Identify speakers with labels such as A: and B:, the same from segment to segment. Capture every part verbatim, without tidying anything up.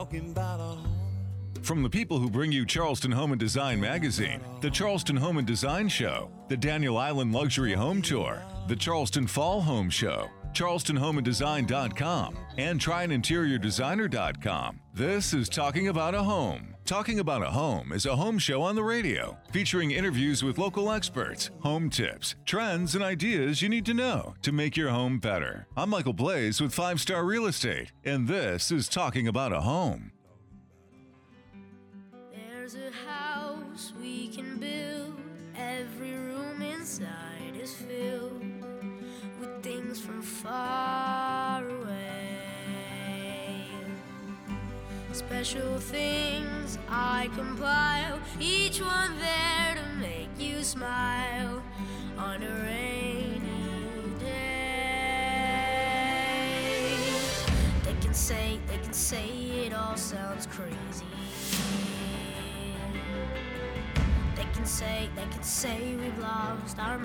A: talking about a home.
B: From the people who bring you Charleston Home and Design magazine, the Charleston Home and Design Show, the Daniel Island Luxury Home Tour, the Charleston Fall Home Show, Charleston Home and Design dot com, and Try An Interior Designer dot com. This is Talking About a Home. Talking About a Home is a home show on the radio, featuring interviews with local experts, home tips, trends, and ideas you need to know to make your home better. I'm Michael Blaze with Five Star Real Estate, and this is Talking About a Home.
C: There's a house we can build, every room inside is filled with things from far away. Special things I compile, each one there to make you smile on a rainy day. They can say, they can say it all sounds crazy. They can say, they can say we've lost our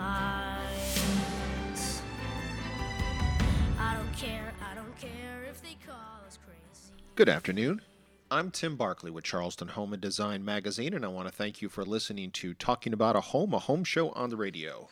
C: minds. I don't care, I don't care if they call us crazy.
D: Good afternoon. I'm Tim Barkley with Charleston Home and Design magazine, and I want to thank you for listening to Talking About a Home, a home show on the radio.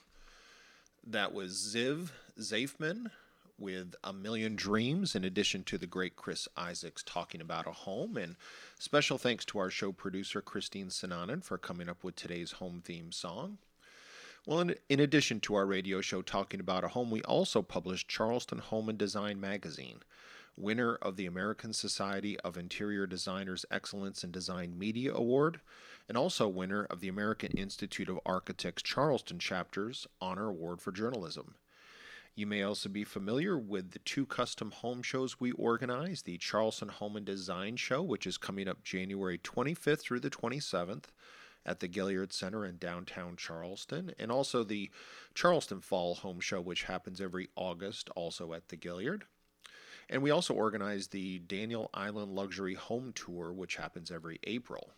D: That was Ziv Zafman with A Million Dreams, in addition to the great Chris Isaacs talking about a home. And special thanks to our show producer, Christine Sinanen, for coming up with today's home theme song. Well, in, in addition to our radio show Talking About a Home, we also publish Charleston Home and Design magazine, winner of the American Society of Interior Designers Excellence in Design Media Award, and also winner of the American Institute of Architects Charleston Chapter's Honor Award for Journalism. You may also be familiar with the two custom home shows we organize, the Charleston Home and Design Show, which is coming up January twenty-fifth through the twenty-seventh at the Gilliard Center in downtown Charleston, and also the Charleston Fall Home Show, which happens every August, also at the Gilliard. And we also organize the Daniel Island Luxury Home Tour, which happens every April.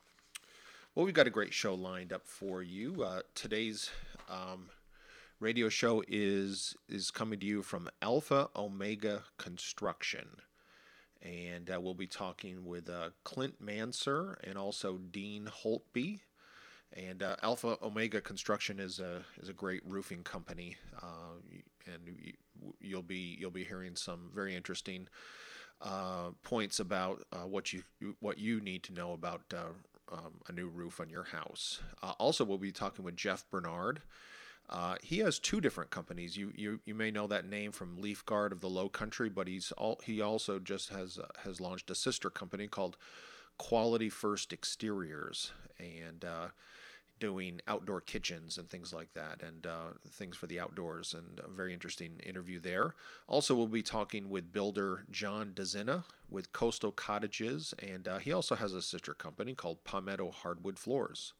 D: Well, we've got a great show lined up for you. Uh, today's um, radio show is is coming to you from Alpha Omega Construction. And uh, we'll be talking with uh, Clint Manser and also Dean Holtby. And uh, Alpha Omega Construction is a is a great roofing company, uh, and you'll be you'll be hearing some very interesting uh, points about uh, what you what you need to know about uh, um, a new roof on your house. Uh, also, we'll be talking with Jeff Bernard. Uh, he has two different companies. You, you you may know that name from Leaf Guard of the Low Country, but he's all, he also just has uh, has launched a sister company called Quality First Exteriors, and uh, doing outdoor kitchens and things like that, and uh, things for the outdoors, and a very interesting interview there. Also, we'll be talking with builder John Dezina with Coastal Cottages, and uh, he also has a sister company called Palmetto Hardwood Floors.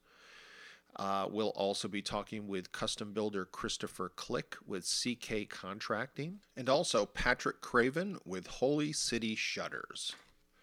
D: Uh, we'll also be talking with custom builder Christopher Click with C K Contracting, and also Patrick Craven with Holy City Shutters.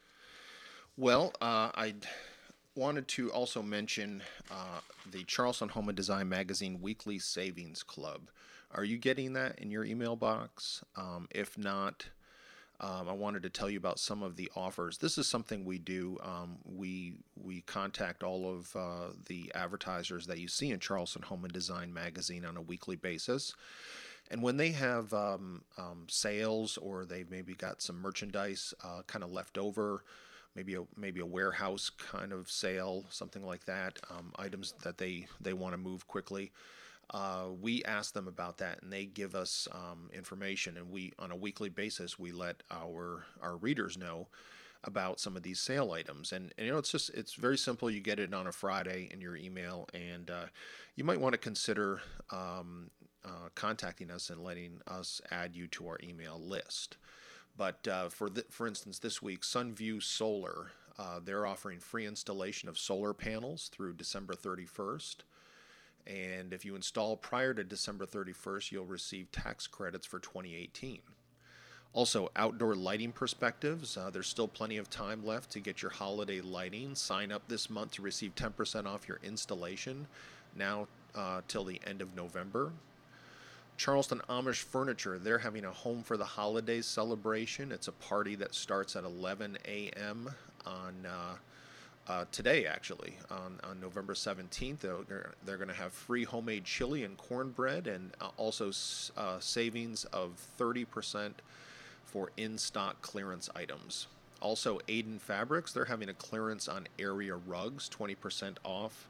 D: Well, uh, I wanted to also mention uh, the Charleston Home and Design Magazine Weekly Savings Club. Are you getting that in your email box? Um, if not, Um, I wanted to tell you about some of the offers. This is something we do. Um, we we contact all of uh, the advertisers that you see in Charleston Home and Design magazine on a weekly basis. And when they have um, um, sales, or they've maybe got some merchandise uh, kind of left over, maybe a maybe a warehouse kind of sale, something like that, um, items that they, they want to move quickly, Uh, we ask them about that, and they give us um, information, and we, on a weekly basis, we let our our readers know about some of these sale items. And, and you know, it's just it's very simple. You get it on a Friday in your email, and uh, you might want to consider um, uh, contacting us and letting us add you to our email list. But uh, for the, for instance, this week, Sunview Solar, uh, they're offering free installation of solar panels through December thirty-first. And if you install prior to December thirty-first, you'll receive tax credits for twenty eighteen. Also, Outdoor Lighting Perspectives. Uh, there's still plenty of time left to get your holiday lighting. Sign up this month to receive ten percent off your installation, now uh, till the end of November. Charleston Amish Furniture, they're having a Home for the Holidays celebration. It's a party that starts at eleven a.m. on uh, uh, today, actually, on, on November seventeenth. They're, they're going to have free homemade chili and cornbread, and uh, also uh, savings of thirty percent for in-stock clearance items. Also, Aiden Fabrics, they're having a clearance on area rugs, twenty percent off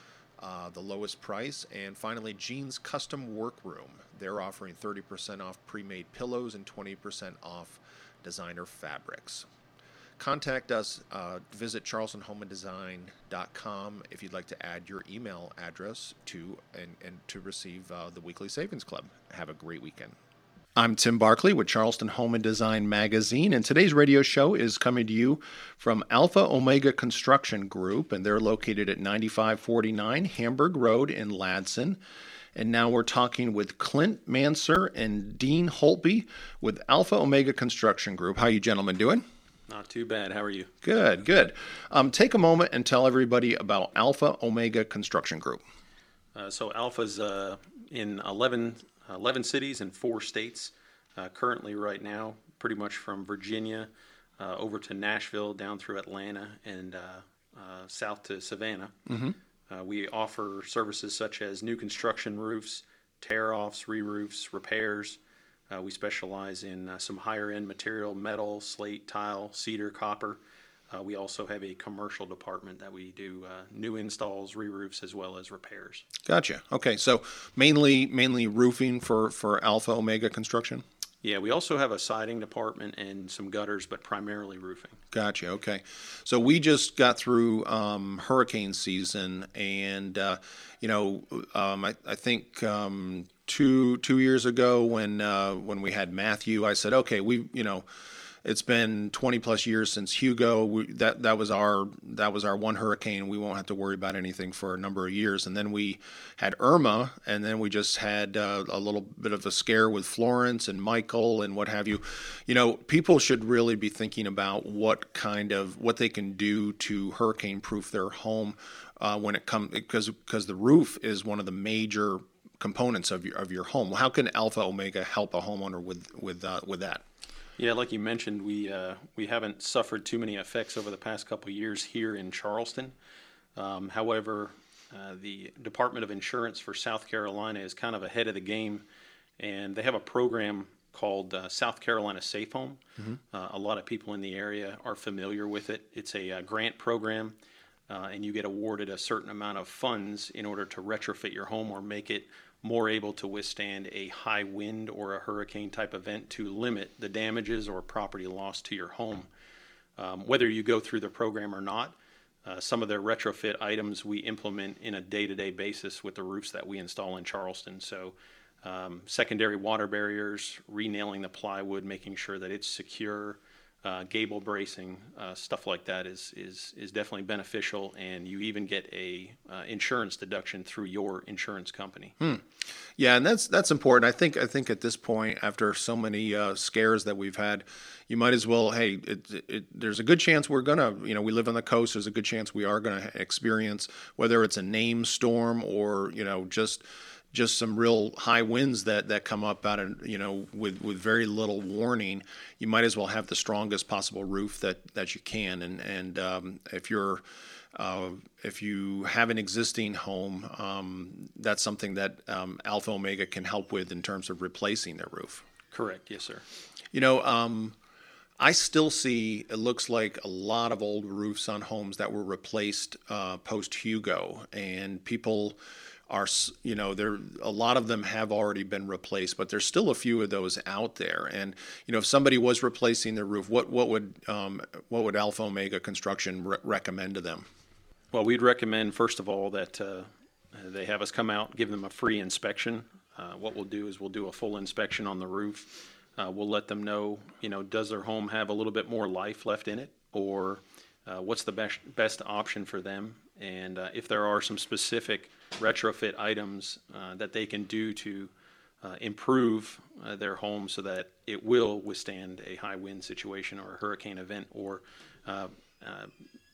D: uh, the lowest price. And finally, Jeans Custom Workroom, they're offering thirty percent off pre-made pillows and twenty percent off designer fabrics. Contact us, uh, visit charleston home and design dot com if you'd like to add your email address to and, and to receive uh, the weekly savings club. Have a great weekend. I'm Tim Barkley with Charleston Home and Design Magazine, and today's radio show is coming to you from Alpha Omega Construction Group, and they're located at ninety-five forty-nine Hamburg Road in Ladson. And now we're talking with Clint Manser and Dean Holtby with Alpha Omega Construction Group. How you gentlemen doing?
A: Not too bad. How are you?
D: Good, good. Um, take a moment and tell everybody about Alpha Omega Construction Group.
A: Uh, so Alpha's uh, in eleven, eleven cities in four states uh, currently right now, pretty much from Virginia uh, over to Nashville, down through Atlanta, and uh, uh, south to Savannah. Mm-hmm. Uh, we offer services such as new construction roofs, tear-offs, re-roofs, repairs. Uh, we specialize in uh, some higher-end material, metal, slate, tile, cedar, copper. Uh, we also have a commercial department that we do uh, new installs, re-roofs, as well as repairs.
D: Gotcha. Okay, so mainly mainly roofing for, for Alpha Omega Construction?
A: Yeah, we also have a siding department and some gutters, but primarily roofing.
D: Gotcha. Okay. So we just got through um, hurricane season, and, uh, you know, um, I, I think um, two two years ago when uh, when we had Matthew, I said, okay, we, you know, it's been twenty plus years since Hugo. We, that that was our that was our one hurricane. We won't have to worry about anything for a number of years. And then we had Irma, and then we just had uh, a little bit of a scare with Florence and Michael and what have you. You know, people should really be thinking about what kind of what they can do to hurricane-proof their home uh, when it comes because because the roof is one of the major components of your of your home. How can Alpha Omega help a homeowner with with uh, with that?
A: Yeah, like you mentioned, we uh, we haven't suffered too many effects over the past couple of years here in Charleston. Um, however, uh, the Department of Insurance for South Carolina is kind of ahead of the game, and they have a program called uh, South Carolina Safe Home. Mm-hmm. Uh, a lot of people in the area are familiar with it. It's a, uh grant program, uh, and you get awarded a certain amount of funds in order to retrofit your home or make it more able to withstand a high wind or a hurricane type event to limit the damages or property loss to your home. Um, whether you go through the program or not, uh, some of their retrofit items we implement in a day-to-day basis with the roofs that we install in Charleston. So um, secondary water barriers, re-nailing the plywood, making sure that it's secure, uh, gable bracing, uh, stuff like that is is is definitely beneficial, and you even get a uh, insurance deduction through your insurance company.
D: Hmm. Yeah, and that's that's important. I think I think at this point, after so many uh, scares that we've had, you might as well. Hey, it, it, there's a good chance we're gonna. You know, we live on the coast. There's a good chance we are gonna experience whether it's a named storm or you know just. just some real high winds that, that come up out of, you know, with, with very little warning. You might as well have the strongest possible roof that, that you can. And, and um, if you're, uh, if you have an existing home, um, that's something that um, Alpha Omega can help with in terms of replacing their roof.
A: Correct. Yes, sir.
D: You know, um, I still see, it looks like a lot of old roofs on homes that were replaced uh, post-Hugo, and people are, you know, there a lot of them have already been replaced, but there's still a few of those out there. And you know, if somebody was replacing their roof, what what would um, what would Alpha Omega Construction re- recommend to them?
A: Well, we'd recommend first of all that uh, they have us come out, give them a free inspection. Uh, what we'll do is we'll do a full inspection on the roof. Uh, we'll let them know, you know, does their home have a little bit more life left in it, or uh, what's the best best option for them, and uh, if there are some specific retrofit items uh, that they can do to uh, improve uh, their home so that it will withstand a high wind situation or a hurricane event, or uh, uh,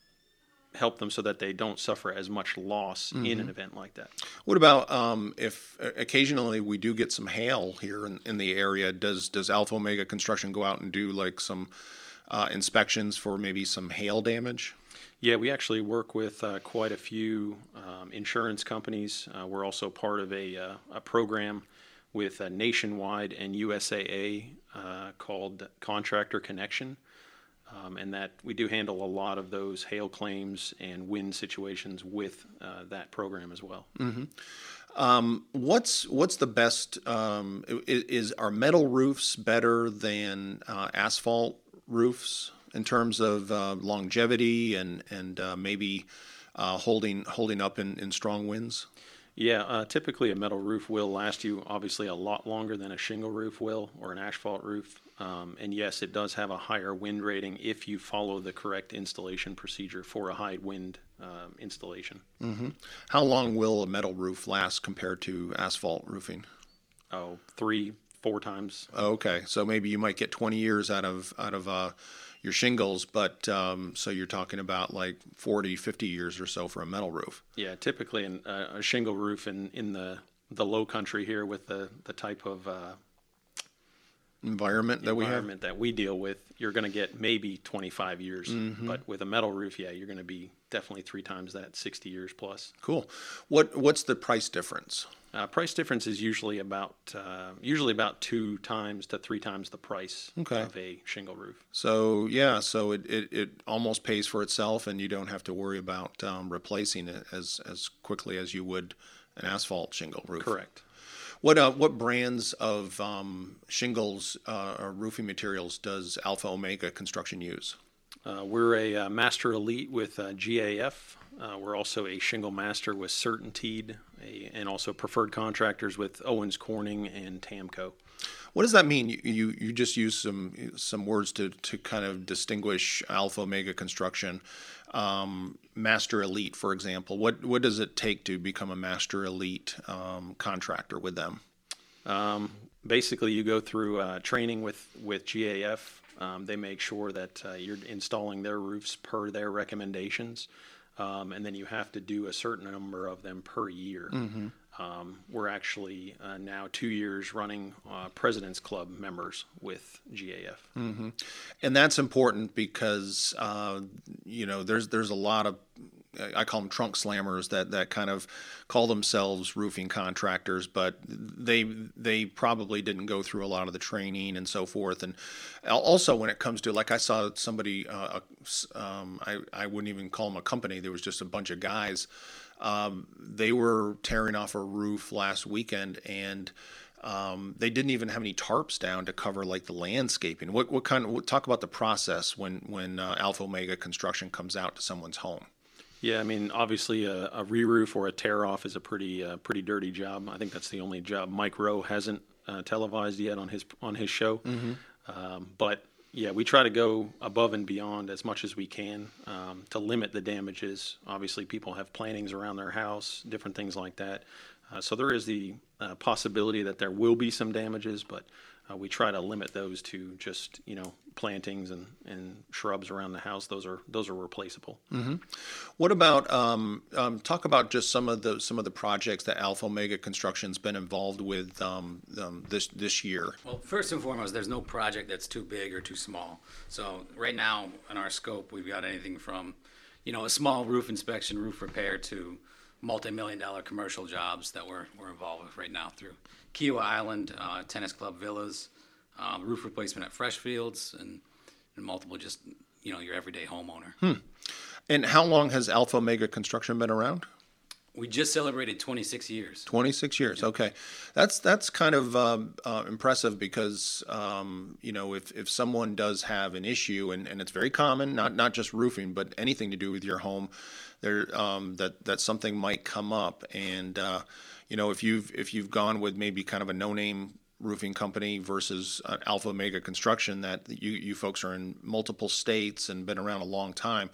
A: help them so that they don't suffer as much loss mm-hmm. in an event like that.
D: What about um, if occasionally we do get some hail here in, in the area? Does does Alpha Omega Construction go out and do like some uh, inspections for maybe some hail damage?
A: Yeah, we actually work with uh, quite a few um, insurance companies. Uh, we're also part of a, uh, a program with uh, Nationwide and U S A A uh, called Contractor Connection. Um, and that we do handle a lot of those hail claims and wind situations with uh, that program as well.
D: Mm-hmm. Um, what's what's the best? Um, is, is are metal roofs better than uh, asphalt roofs in terms of uh, longevity and and uh, maybe uh, holding holding up in, in strong winds?
A: Yeah, uh, typically a metal roof will last you obviously a lot longer than a shingle roof will or an asphalt roof. Um, and yes, it does have a higher wind rating if you follow the correct installation procedure for a high wind um, installation.
D: Mm-hmm. How long will a metal roof last compared to asphalt roofing?
A: Oh, three, four times.
D: Okay, so maybe you might get twenty years out of out of uh, your shingles, but um, so you're talking about like forty, fifty years or so for a metal roof.
A: Yeah, typically in, uh, a shingle roof in, in the, the low country here with the, the type of uh,
D: environment that we have,
A: environment that we deal with, you're going to get maybe twenty-five years.
D: Mm-hmm.
A: But with a metal roof, yeah, you're going to be definitely three times that, sixty years plus.
D: Cool. What what's the price difference?
A: Uh, price difference is usually about uh, usually about two times to three times the price
D: Okay.
A: of a shingle roof.
D: So yeah, so it, it, it almost pays for itself, and you don't have to worry about um, replacing it as as quickly as you would an asphalt shingle roof.
A: Correct.
D: What uh, what brands of um, shingles uh, or roofing materials does Alpha Omega Construction use?
A: Uh, we're a uh, Master Elite with uh, G A F. Uh, we're also a Shingle Master with Certainteed, a, and also preferred contractors with Owens Corning and Tamco.
D: What does that mean? You you, you just use some some words to, to kind of distinguish Alpha Omega Construction. Um, Master Elite, for example. What what does it take to become a Master Elite um, contractor with them?
A: Um, basically, you go through uh, training with, with G A F. Um, they make sure that uh, you're installing their roofs per their recommendations. Um, and then you have to do a certain number of them per year.
D: Mm-hmm.
A: Um, we're actually uh, now two years running uh, President's Club members with G A F.
D: Mm-hmm. And that's important because uh, you know there's there's a lot of, I call them trunk slammers that, that kind of call themselves roofing contractors, but they they probably didn't go through a lot of the training and so forth. And also when it comes to, like I saw somebody, uh, um, I, I wouldn't even call them a company, there was just a bunch of guys. Um, they were tearing off a roof last weekend, and um, they didn't even have any tarps down to cover like the landscaping. What what kind of, talk about the process when, when uh, Alpha Omega Construction comes out to someone's home?
A: Yeah, I mean, obviously a, a re-roof or a tear-off is a pretty uh, pretty dirty job. I think that's the only job Mike Rowe hasn't uh, televised yet on his on his show.
D: Mm-hmm.
A: Um, but yeah, we try to go above and beyond as much as we can um, to limit the damages. Obviously, people have plantings around their house, different things like that. Uh, so there is the uh, possibility that there will be some damages, but uh, we try to limit those to just, you know, plantings and, and shrubs around the house. Those are those are replaceable.
D: Mm-hmm. What about um, um, talk about just some of the some of the projects that Alpha Omega Construction's been involved with um, um, this this year?
E: Well, first and foremost, there's no project that's too big or too small. So right now in our scope, we've got anything from, you know, a small roof inspection, roof repair to multi-million dollar commercial jobs that we're we're involved with right now through Kiowa Island, uh, Tennis Club Villas, uh, roof replacement at Freshfields, and, and multiple just, you know, your everyday homeowner.
D: Hmm. And how long has Alpha Omega Construction been around?
E: We just celebrated twenty-six years.
D: twenty-six years. Okay, that's that's kind of um, uh, impressive because um, you know if, if someone does have an issue, and, and it's very common, not not just roofing, but anything to do with your home, there um, that that something might come up, and uh, you know if you've if you've gone with maybe kind of a no-name roofing company versus uh, Alpha Omega Construction, that you you folks are in multiple states and been around a long time.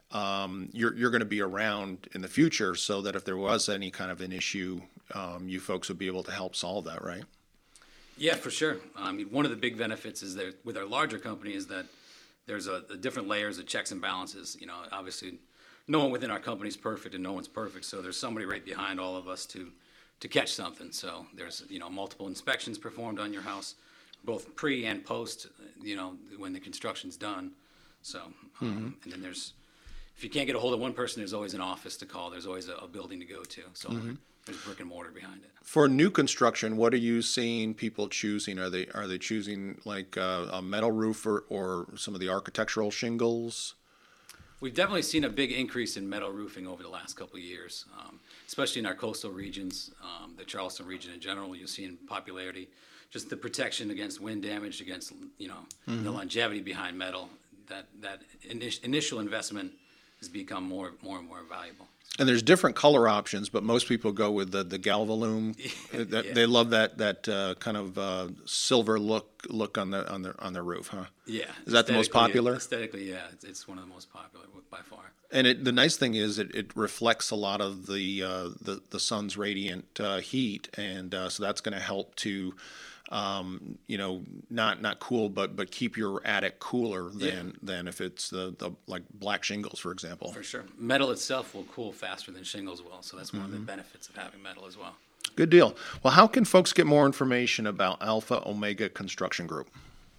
D: Um, you're you're going to be around in the future, so that if there was any kind of an issue, um, you folks would be able to help solve that, right?
E: Yeah, for sure. I mean, one of the big benefits is that with our larger company is that there's a, a different layers of checks and balances. You know, obviously, no one within our company is perfect, and no one's perfect. So there's somebody right behind all of us to to catch something. So there's you know multiple inspections performed on your house, both pre and post, you know, when the construction's done. So, um, mm-hmm. and then there's, if you can't get a hold of one person, there's always an office to call. There's always a, a building to go to. So mm-hmm. there's brick and mortar behind it.
D: For new construction, what are you seeing people choosing? Are they are they choosing like uh, a metal roof or, or some of the architectural shingles?
E: We've definitely seen a big increase in metal roofing over the last couple of years, um, especially in our coastal regions, um, the Charleston region in general. You'll see in popularity, just the protection against wind damage, against you know mm-hmm. the longevity behind metal. That that init- initial investment has become more more and more valuable.
D: And there's different color options, but most people go with the the Galvalume. that,
E: yeah.
D: They love that that uh, kind of uh, silver look look on the on their on their roof, huh?
E: Yeah.
D: Is that the most popular?
E: Aesthetically, yeah, it's, it's one of the most popular by far.
D: And it, the nice thing is it, it reflects a lot of the uh, the the sun's radiant uh, heat, and uh, so that's going to help to. Um, you know, not not cool, but but keep your attic cooler than yeah. than if it's the, the like black shingles, for example.
E: For sure, metal itself will cool faster than shingles will, so that's one mm-hmm. of the benefits of having metal as well.
D: Good deal. Well, how can folks get more information about Alpha Omega Construction Group?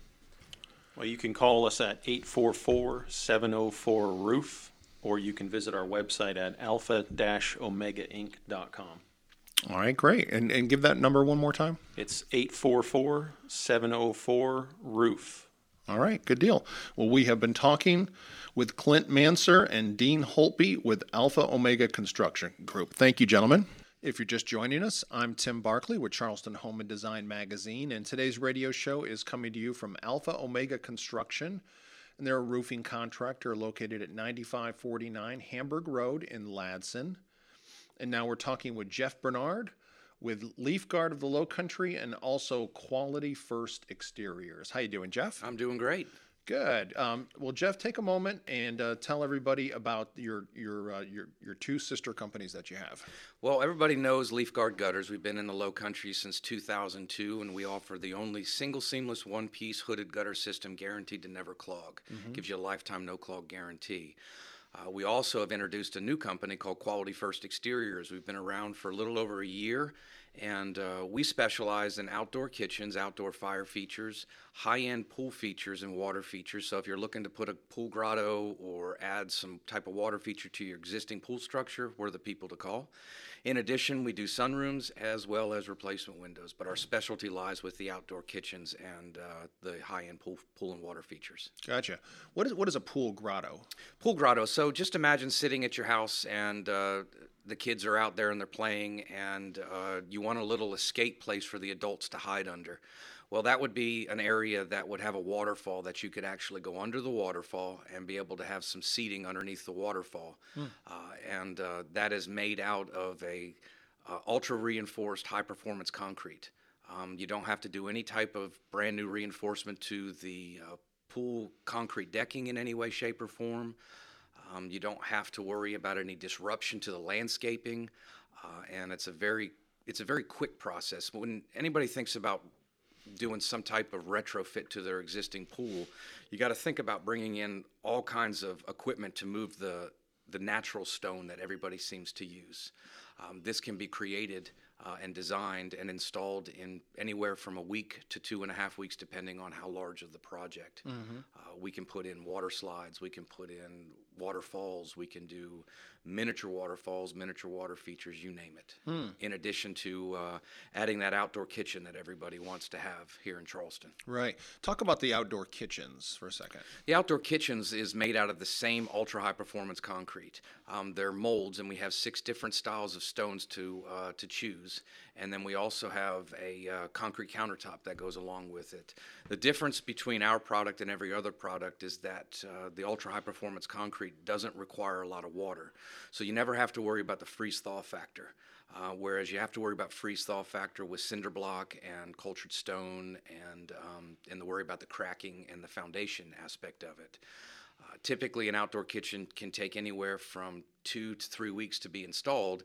A: Well, you can call us at eight four four, seven oh four, roof, or you can visit our website at alpha dash omega inc dot com.
D: All right, great. And and give that number one more time.
A: It's eight four four, seven oh four, roof.
D: All right, good deal. Well, we have been talking with Clint Manser and Dean Holtby with Alpha Omega Construction Group. Thank you, gentlemen. If you're just joining us, I'm Tim Barkley with Charleston Home and Design Magazine, and today's radio show is coming to you from Alpha Omega Construction, and they're a roofing contractor located at ninety-five forty-nine Hamburg Road in Ladson. And now we're talking with Jeff Bernard with Leaf Guard of the Low Country and also Quality First Exteriors. How you doing, Jeff?
F: I'm doing great.
D: Good. Um, well, Jeff, take a moment and uh, tell everybody about your your uh, your your two sister companies that you have.
F: Well, everybody knows Leaf Guard Gutters. We've been in the Low Country since two thousand two, and we offer the only single seamless one-piece hooded gutter system guaranteed to never clog. Mm-hmm. Gives you a lifetime no-clog guarantee. Uh, we also have introduced a new company called Quality First Exteriors. We've been around for a little over a year, and uh, we specialize in outdoor kitchens, outdoor fire features, high-end pool features, and water features. So if you're looking to put a pool grotto or add some type of water feature to your existing pool structure, we're the people to call. In addition, we do sunrooms as well as replacement windows, but our specialty lies with the outdoor kitchens and uh, the high-end pool, pool and water features.
D: Gotcha. What is what is a pool grotto?
F: Pool grotto. So just imagine sitting at your house and uh, the kids are out there and they're playing, and uh, you want a little escape place for the adults to hide under. Well, that would be an area that would have a waterfall that you could actually go under the waterfall and be able to have some seating underneath the waterfall. Hmm. Uh, and uh, that is made out of a uh, ultra-reinforced high-performance concrete. Um, you don't have to do any type of brand-new reinforcement to the uh, pool concrete decking in any way, shape, or form. Um, you don't have to worry about any disruption to the landscaping, uh, and it's a very it's a very quick process. When anybody thinks about doing some type of retrofit to their existing pool, you got to think about bringing in all kinds of equipment to move the the natural stone that everybody seems to use. Um, this can be created uh, and designed and installed in anywhere from a week to two and a half weeks, depending on how large of the project. Mm-hmm. Uh, we can put in water slides, we can put in waterfalls, we can do miniature waterfalls, miniature water features, you name it. Hmm. In addition to uh, adding that outdoor kitchen that everybody wants to have here in Charleston.
D: Right. Talk about the outdoor kitchens for a second.
F: The outdoor kitchens is made out of the same ultra-high performance concrete. Um, they're molds, and we have six different styles of stones to uh, to choose. And then we also have a uh, concrete countertop that goes along with it. The difference between our product and every other product is that uh, the ultra-high performance concrete doesn't require a lot of water. So you never have to worry about the freeze-thaw factor, uh, whereas you have to worry about freeze-thaw factor with cinder block and cultured stone, and um, and the worry about the cracking and the foundation aspect of it. Uh, typically, an outdoor kitchen can take anywhere from two to three weeks to be installed.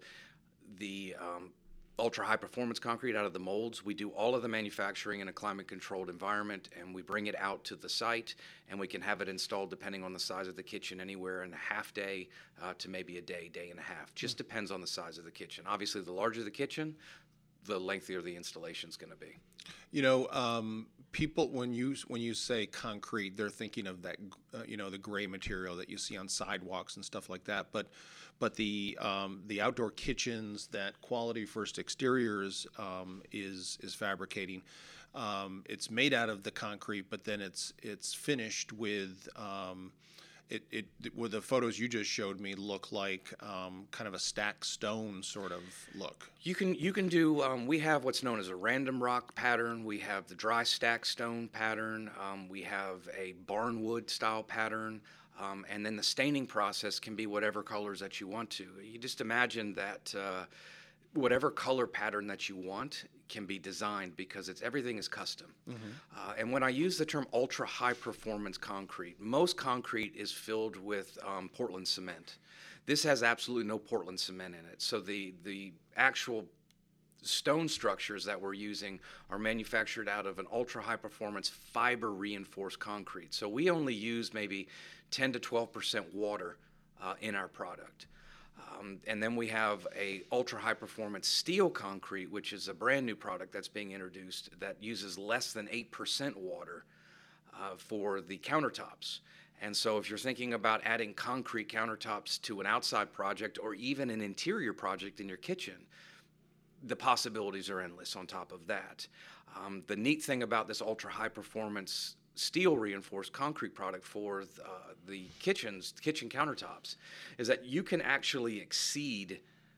F: The um, ultra-high performance concrete out of the molds, we do all of the manufacturing in a climate-controlled environment, and we bring it out to the site, and we can have it installed depending on the size of the kitchen, anywhere in a half day uh, to maybe a day, day and a half. Just depends on the size of the kitchen. Obviously, the larger the kitchen, the lengthier the installation is going to be.
D: You know, um, people when you when you say concrete, they're thinking of that, uh, you know, the gray material that you see on sidewalks and stuff like that. But but the um, the outdoor kitchens that Quality First Exteriors um, is is fabricating, um, it's made out of the concrete, but then it's it's finished with. Um, It, it, with the photos you just showed me look like um, kind of a stacked stone sort of look.
F: You can you can do. Um, we have what's known as a random rock pattern. We have the dry stack stone pattern. Um, we have a barnwood style pattern, um, and then the staining process can be whatever colors that you want to. You just imagine that uh, whatever color pattern that you want can be designed because it's everything is custom. Mm-hmm. Uh, and when I use the term ultra high performance concrete, most concrete is filled with um, Portland cement. This has absolutely no Portland cement in it. So the the actual stone structures that we're using are manufactured out of an ultra high performance fiber reinforced concrete. So we only use maybe ten to twelve percent water uh, in our product. Um, and then we have a ultra high performance steel concrete, which is a brand new product that's being introduced that uses less than eight percent water uh, for the countertops. And so if you're thinking about adding concrete countertops to an outside project or even an interior project in your kitchen, the possibilities are endless on top of that. Um, the neat thing about this ultra high performance steel reinforced concrete product for uh, the kitchens, kitchen countertops, is that you can actually exceed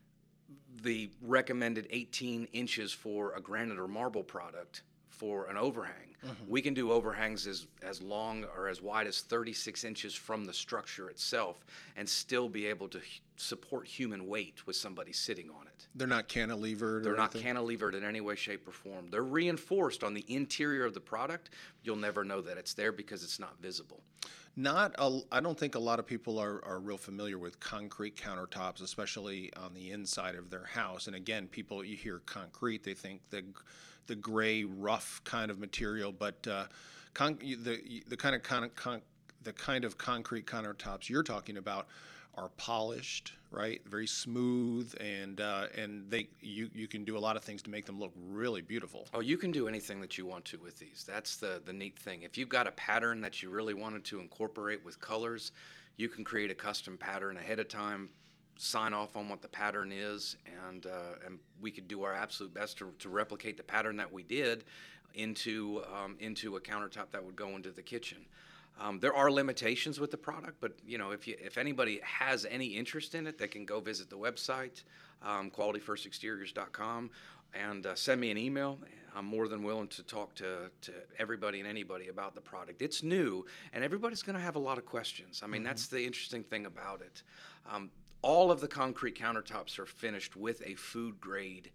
F: the recommended eighteen inches for a granite or marble product for an overhang. Mm-hmm. We can do overhangs as, as long or as wide as thirty-six inches from the structure itself and still be able to h- support human weight with somebody sitting on it.
D: They're not cantilevered?
F: They're
D: or
F: not
D: anything?
F: cantilevered in any way, shape, or form. They're reinforced on the interior of the product. You'll never know that it's there because it's not visible.
D: Not, a, I don't think a lot of people are, are real familiar with concrete countertops, especially on the inside of their house. And again, people, you hear concrete, they think the the gray, rough kind of material, but uh, con- the the kind of con- con- the kind of concrete countertops you're talking about are polished, right? Very smooth, and uh, and they you you can do a lot of things to make them look really beautiful.
F: Oh, you can do anything that you want to with these. That's the the neat thing. If you've got a pattern that you really wanted to incorporate with colors, you can create a custom pattern ahead of time, sign off on what the pattern is, and uh, and we could do our absolute best to, to replicate the pattern that we did into um, into a countertop that would go into the kitchen. Um, there are limitations with the product, but you know, if you if anybody has any interest in it, they can go visit the website, um, quality first exteriors dot com, and uh, send me an email. I'm more than willing to talk to, to everybody and anybody about the product. It's new, and everybody's going to have a lot of questions. I mean, mm-hmm. that's the interesting thing about it. Um, all of the concrete countertops are finished with a food grade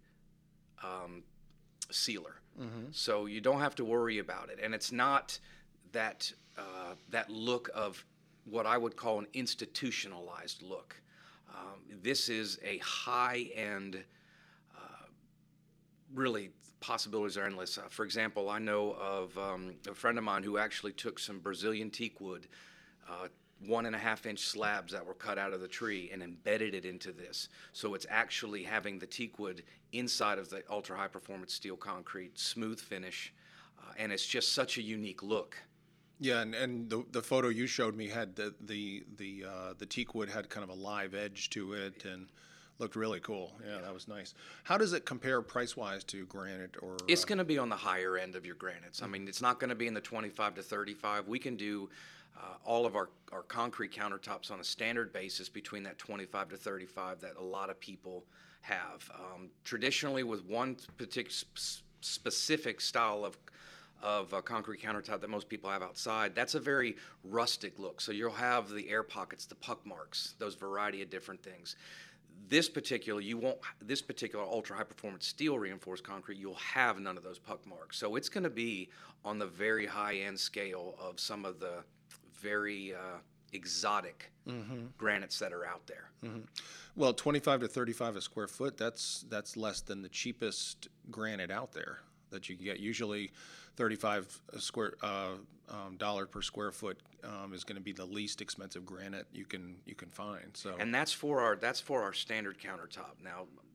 F: um, sealer, mm-hmm. so you don't have to worry about it, and it's not that uh, that look of what I would call an institutionalized look. Um, this is a high-end, uh, really possibilities are endless. Uh, for example, I know of um, a friend of mine who actually took some Brazilian teak wood, uh, one and a half inch slabs that were cut out of the tree and embedded it into this. So it's actually having the teak wood inside of the ultra high performance steel concrete, smooth finish, uh, and it's just such a unique look.
D: Yeah, and, and the the photo you showed me had the the the uh, the teak wood had kind of a live edge to it and looked really cool. Yeah, that was nice. How does it compare price wise to granite or?
F: It's
D: uh,
F: going to be on the higher end of your granites. Mm-hmm. I mean, it's not going to be in the twenty-five to thirty-five. We can do uh, all of our our concrete countertops on a standard basis between that twenty-five to thirty-five that a lot of people have. Um, traditionally, with one particular sp- specific style of of a concrete countertop that most people have outside, that's a very rustic look. So you'll have the air pockets, the puck marks, those variety of different things. This particular, you won't. This particular ultra high performance steel reinforced concrete, you'll have none of those puck marks. So it's going to be on the very high end scale of some of the very uh, exotic mm-hmm. granites that are out there.
D: Mm-hmm. Well, twenty-five to thirty-five a square foot. That's that's less than the cheapest granite out there that you can get. Usually, thirty-five square uh, um, dollar per square foot um, is going to be the least expensive granite you can you can find. So,
F: and that's for our that's for our standard countertop. Now,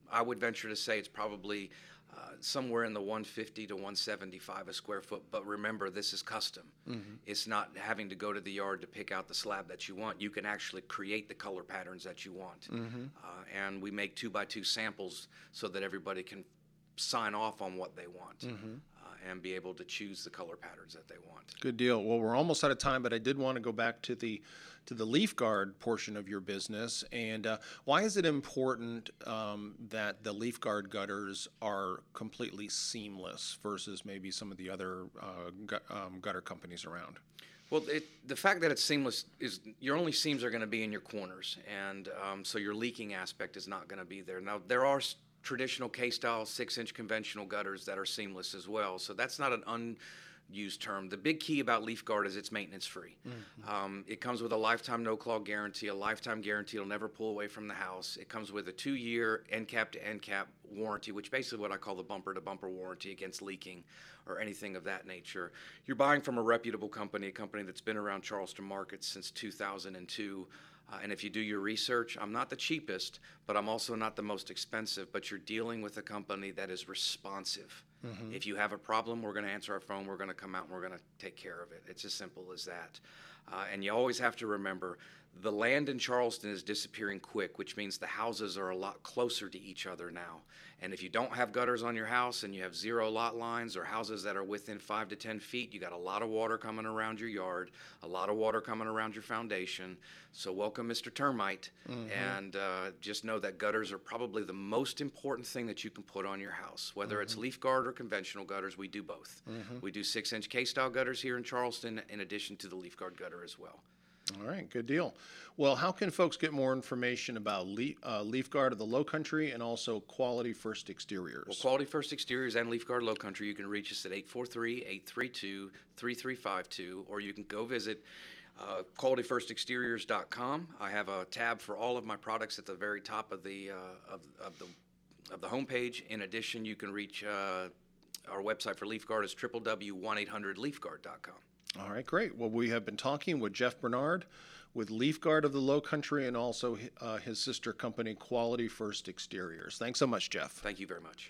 F: I would venture to say it's probably uh, somewhere in the one fifty to one seventy-five a square foot. But remember, this is custom. Mm-hmm. It's not having to go to the yard to pick out the slab that you want. You can actually create the color patterns that you want. Mm-hmm. Uh, and we make two by two samples so that everybody can sign off on what they want. Mm-hmm. And be able to choose the color patterns that they want.
D: Good deal. Well, we're almost out of time, but I did want to go back to the to the leaf guard portion of your business. And uh, why is it important um, that the leaf guard gutters are completely seamless versus maybe some of the other uh, gu- um, gutter companies around?
F: Well, it, the fact that it's seamless is your only seams are going to be in your corners, and um, so your leaking aspect is not going to be there. Now, there are traditional K-style six-inch conventional gutters that are seamless as well. So that's not an unused term. The big key about Leaf Guard is it's maintenance-free. Mm-hmm. Um, it comes with a lifetime no-clog guarantee. A lifetime guarantee will never pull away from the house. It comes with a two-year end-cap to end-cap warranty, which basically what I call the bumper-to-bumper warranty against leaking or anything of that nature. You're buying from a reputable company, a company that's been around Charleston markets since two thousand two. Uh, and if you do your research, I'm not the cheapest, but I'm also not the most expensive, but you're dealing with a company that is responsive. Mm-hmm. If you have a problem, we're going to answer our phone, we're going to come out, and we're going to take care of it. It's as simple as that. Uh, and you always have to remember, the land in Charleston is disappearing quick, which means the houses are a lot closer to each other now. And if you don't have gutters on your house and you have zero lot lines or houses that are within five to ten feet, you got a lot of water coming around your yard, a lot of water coming around your foundation. So welcome, Mister Termite. Mm-hmm. And uh, just know that gutters are probably the most important thing that you can put on your house. Whether mm-hmm. it's leaf guard or conventional gutters, we do both. Mm-hmm. We do six-inch K-style gutters here in Charleston in addition to the leaf guard gutter as well.
D: All right, good deal. Well, how can folks get more information about Leaf, uh, Leaf Guard of the Low Country and also Quality First Exteriors?
F: Well, Quality First Exteriors and Leaf Guard Low Country, you can reach us at eight four three, eight three two, three three five two, or you can go visit uh, quality first exteriors dot com. I have a tab for all of my products at the very top of the uh, of, of the of the homepage. In addition, you can reach uh, our website for Leaf Guard is w w w dot one eight hundred leaf guard dot com.
D: All right, great. Well, we have been talking with Jeff Bernard with Leaf Guard of the Low Country and also uh, his sister company, Quality First Exteriors. Thanks so much, Jeff.
F: Thank you very much.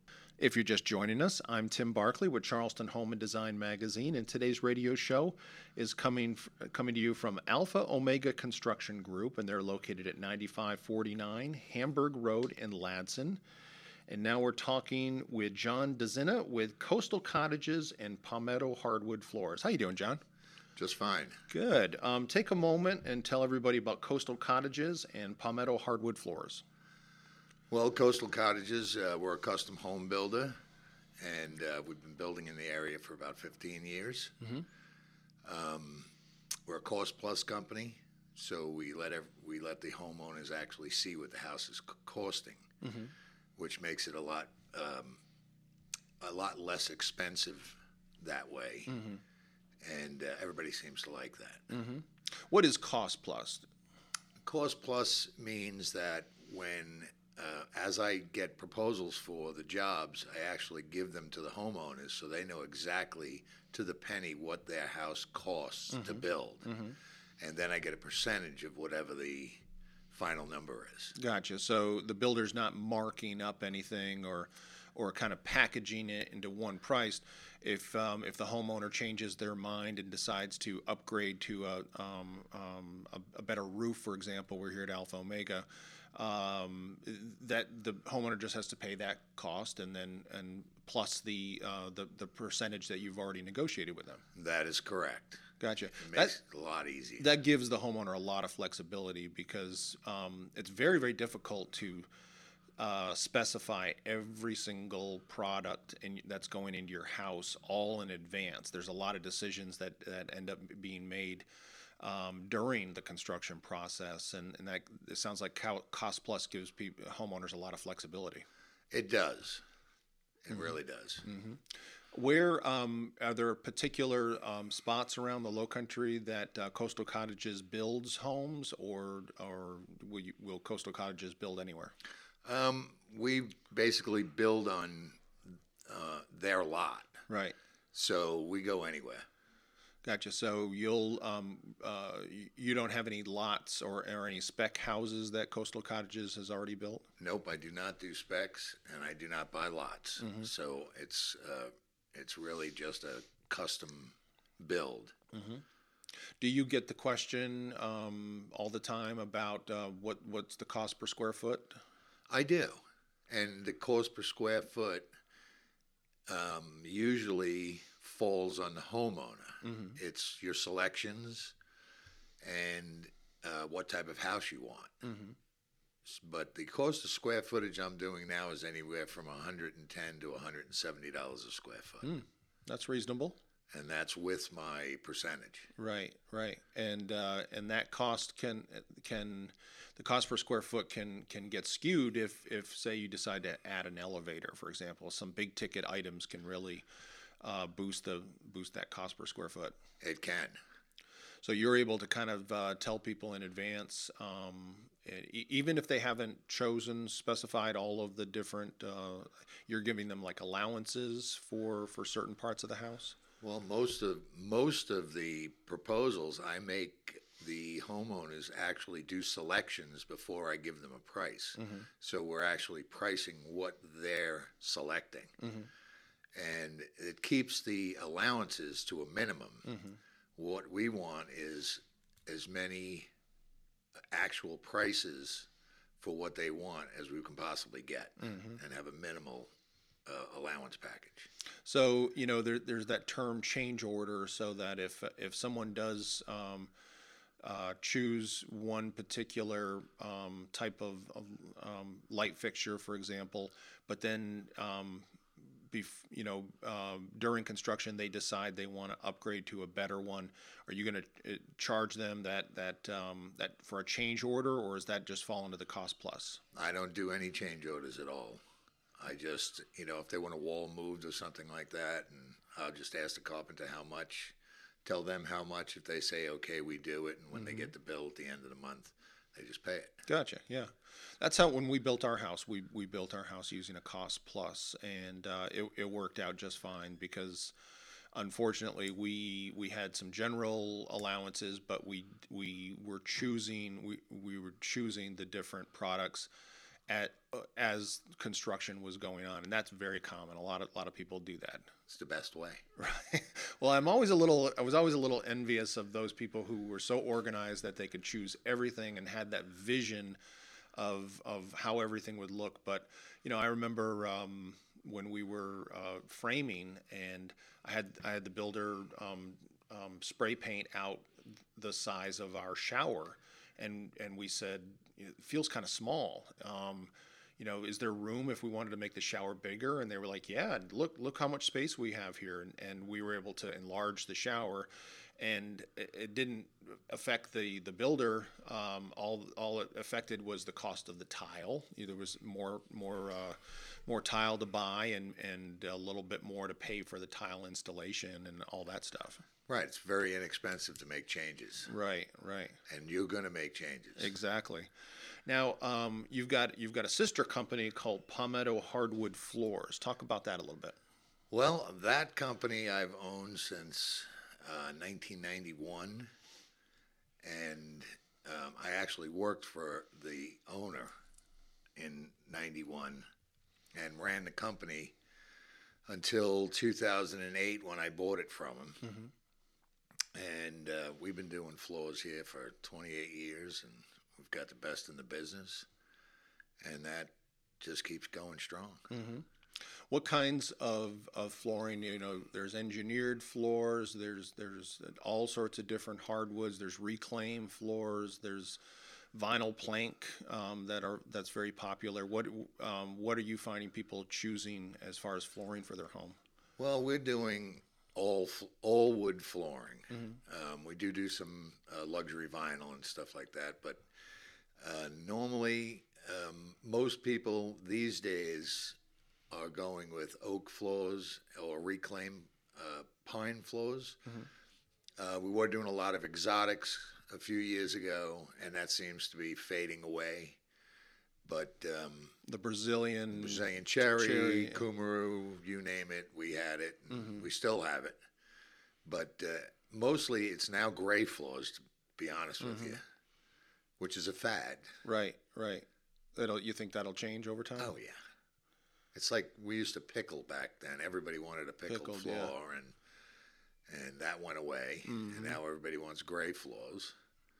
D: If you're just joining us, I'm Tim Barkley with Charleston Home and Design Magazine, and today's radio show is coming coming to you from Alpha Omega Construction Group, and they're located at ninety-five forty-nine Hamburg Road in Ladson. And now we're talking with John Dezina with Coastal Cottages and Palmetto Hardwood Floors. How you doing, John?
G: Just fine.
D: Good. Um, take a moment and tell everybody about Coastal Cottages and Palmetto Hardwood Floors.
G: Well, Coastal Cottages, uh, we're a custom home builder, and uh, we've been building in the area for about fifteen years. Mm-hmm. Um, we're a cost plus company, so we let ev- we let the homeowners actually see what the house is c- costing. Mm-hmm. Which makes it a lot um, a lot less expensive that way, mm-hmm. and uh, everybody seems to like that.
D: Mm-hmm. What is cost plus?
G: Cost plus means that when, uh, as I get proposals for the jobs, I actually give them to the homeowners so they know exactly to the penny what their house costs mm-hmm. to build, mm-hmm. and then I get a percentage of whatever the final number is.
D: Gotcha. So the builder's not marking up anything or or kind of packaging it into one price. If um, if the homeowner changes their mind and decides to upgrade to a, um, um, a, a better roof, for example, we're here at Alpha Omega, um, that the homeowner just has to pay that cost and then and plus the uh, the the percentage that you've already negotiated with them.
G: That is correct.
D: Gotcha.
G: It makes that, it a lot easier.
D: That gives the homeowner a lot of flexibility because um, it's very, very difficult to uh, specify every single product in, that's going into your house all in advance. There's a lot of decisions that, that end up being made um, during the construction process, and, and that it sounds like Cost Plus gives people, homeowners a lot of flexibility.
G: It does. It
D: mm-hmm.
G: really does.
D: Mm-hmm. Where um, are there particular um, spots around the Low Country that uh, Coastal Cottages builds homes, or or will, you, will Coastal Cottages build anywhere?
G: Um, we basically build on uh, their lot,
D: right?
G: So we go anywhere.
D: Gotcha. So you'll um, uh, y- you don't have any lots or, or any spec houses that Coastal Cottages has already built?
G: Nope, I do not do specs, and I do not buy lots. So it's uh, it's really just a custom build.
D: Do you get the question um, all the time about uh, what what's the cost per square foot?
G: I do, and the cost per square foot um, usually falls on the homeowner. It's your selections and uh, what type of house you want. S- But the cost of square footage I'm doing now is anywhere from one hundred ten to one hundred seventy dollars a square foot,
D: That's reasonable.
G: and that's with my percentage.
D: Right, right, and uh, and that cost can can the cost per square foot can can get skewed if if say you decide to add an elevator, for example. Some big ticket items can really uh, boost the boost that cost per square foot.
G: It can.
D: So you're able to kind of uh, tell people in advance, um, e- even if they haven't chosen specified all of the different. Uh, you're giving them like allowances for for certain parts of the house.
G: Well, most of most of the proposals I make the homeowners actually do selections before I give them a price. So we're actually pricing what they're selecting. And it keeps the allowances to a minimum. What we want is as many actual prices for what they want as we can possibly get and have a minimal uh, allowance package.
D: So you know there, there's that term change order, so that if if someone does um, uh, choose one particular um, type of, of um, light fixture, for example, but then um, bef- you know um, during construction they decide they want to upgrade to a better one, are you going to uh, charge them that that um, that for a change order, or is that just fall into the cost plus?
G: I don't do any change orders at all. I just, you know, if they want a wall moved or something like that, and I'll just ask the carpenter how much, tell them how much. If they say, okay, we do it, and when they get the bill at the end of the month, they just pay it.
D: Gotcha. Yeah, that's how when we built our house, we we built our house using a cost plus, and uh, it it worked out just fine because, unfortunately, we we had some general allowances, but we we were choosing we we were choosing the different products at uh, as construction was going on, and that's very common. A lot of a lot of people do that.
G: It's the best way.
D: Right. Well, I'm always a little. I was always a little envious of those people who were so organized that they could choose everything and had that vision of of how everything would look. But you know, I remember um, when we were uh, framing, and I had I had the builder um, um, spray paint out the size of our shower, and and we said it feels kind of small. Um, you know, is there room if we wanted to make the shower bigger? And they were like, yeah, look, look how much space we have here. And, and we were able to enlarge the shower, and it, it didn't affect the, the builder. Um, all, all it affected was the cost of the tile. There was more, more, uh, more tile to buy, and, and a little bit more to pay for the tile installation and all that stuff.
G: Right. It's very inexpensive to make changes,
D: Right, right.
G: and you're going to make changes.
D: Exactly. Now, um, you've got you've got a sister company called Palmetto Hardwood Floors. Talk about that a little bit.
G: Well, that company I've owned since uh, nineteen ninety-one, and um, I actually worked for the owner in ninety-one and ran the company until two thousand eight when I bought it from him. And uh, we've been doing floors here for twenty-eight years, and we've got the best in the business, and that just keeps going strong.
D: What kinds of, of flooring? You know, there's engineered floors. There's there's all sorts of different hardwoods. There's reclaim floors. There's vinyl plank um, that are that's very popular. What um, what are you finding people choosing as far as flooring for their home?
G: Well, we're doing all f- all wood flooring. Um, we do do some uh, luxury vinyl and stuff like that, but uh, normally um, most people these days are going with oak floors or reclaim uh, pine floors. Uh, we were doing a lot of exotics a few years ago, and that seems to be fading away. But um,
D: The Brazilian
G: Brazilian cherry,
D: cherry, yeah.
G: Kumaru, you name it, we had it. And We still have it. But uh, mostly it's now gray floors, to be honest with you, which is a fad.
D: Right, right. That'll you think that'll change over time?
G: Oh, yeah. It's like we used to pickle back then. Everybody wanted a pickled,
D: Pickled,
G: floor,
D: yeah.
G: and and that went away. And now everybody wants gray floors.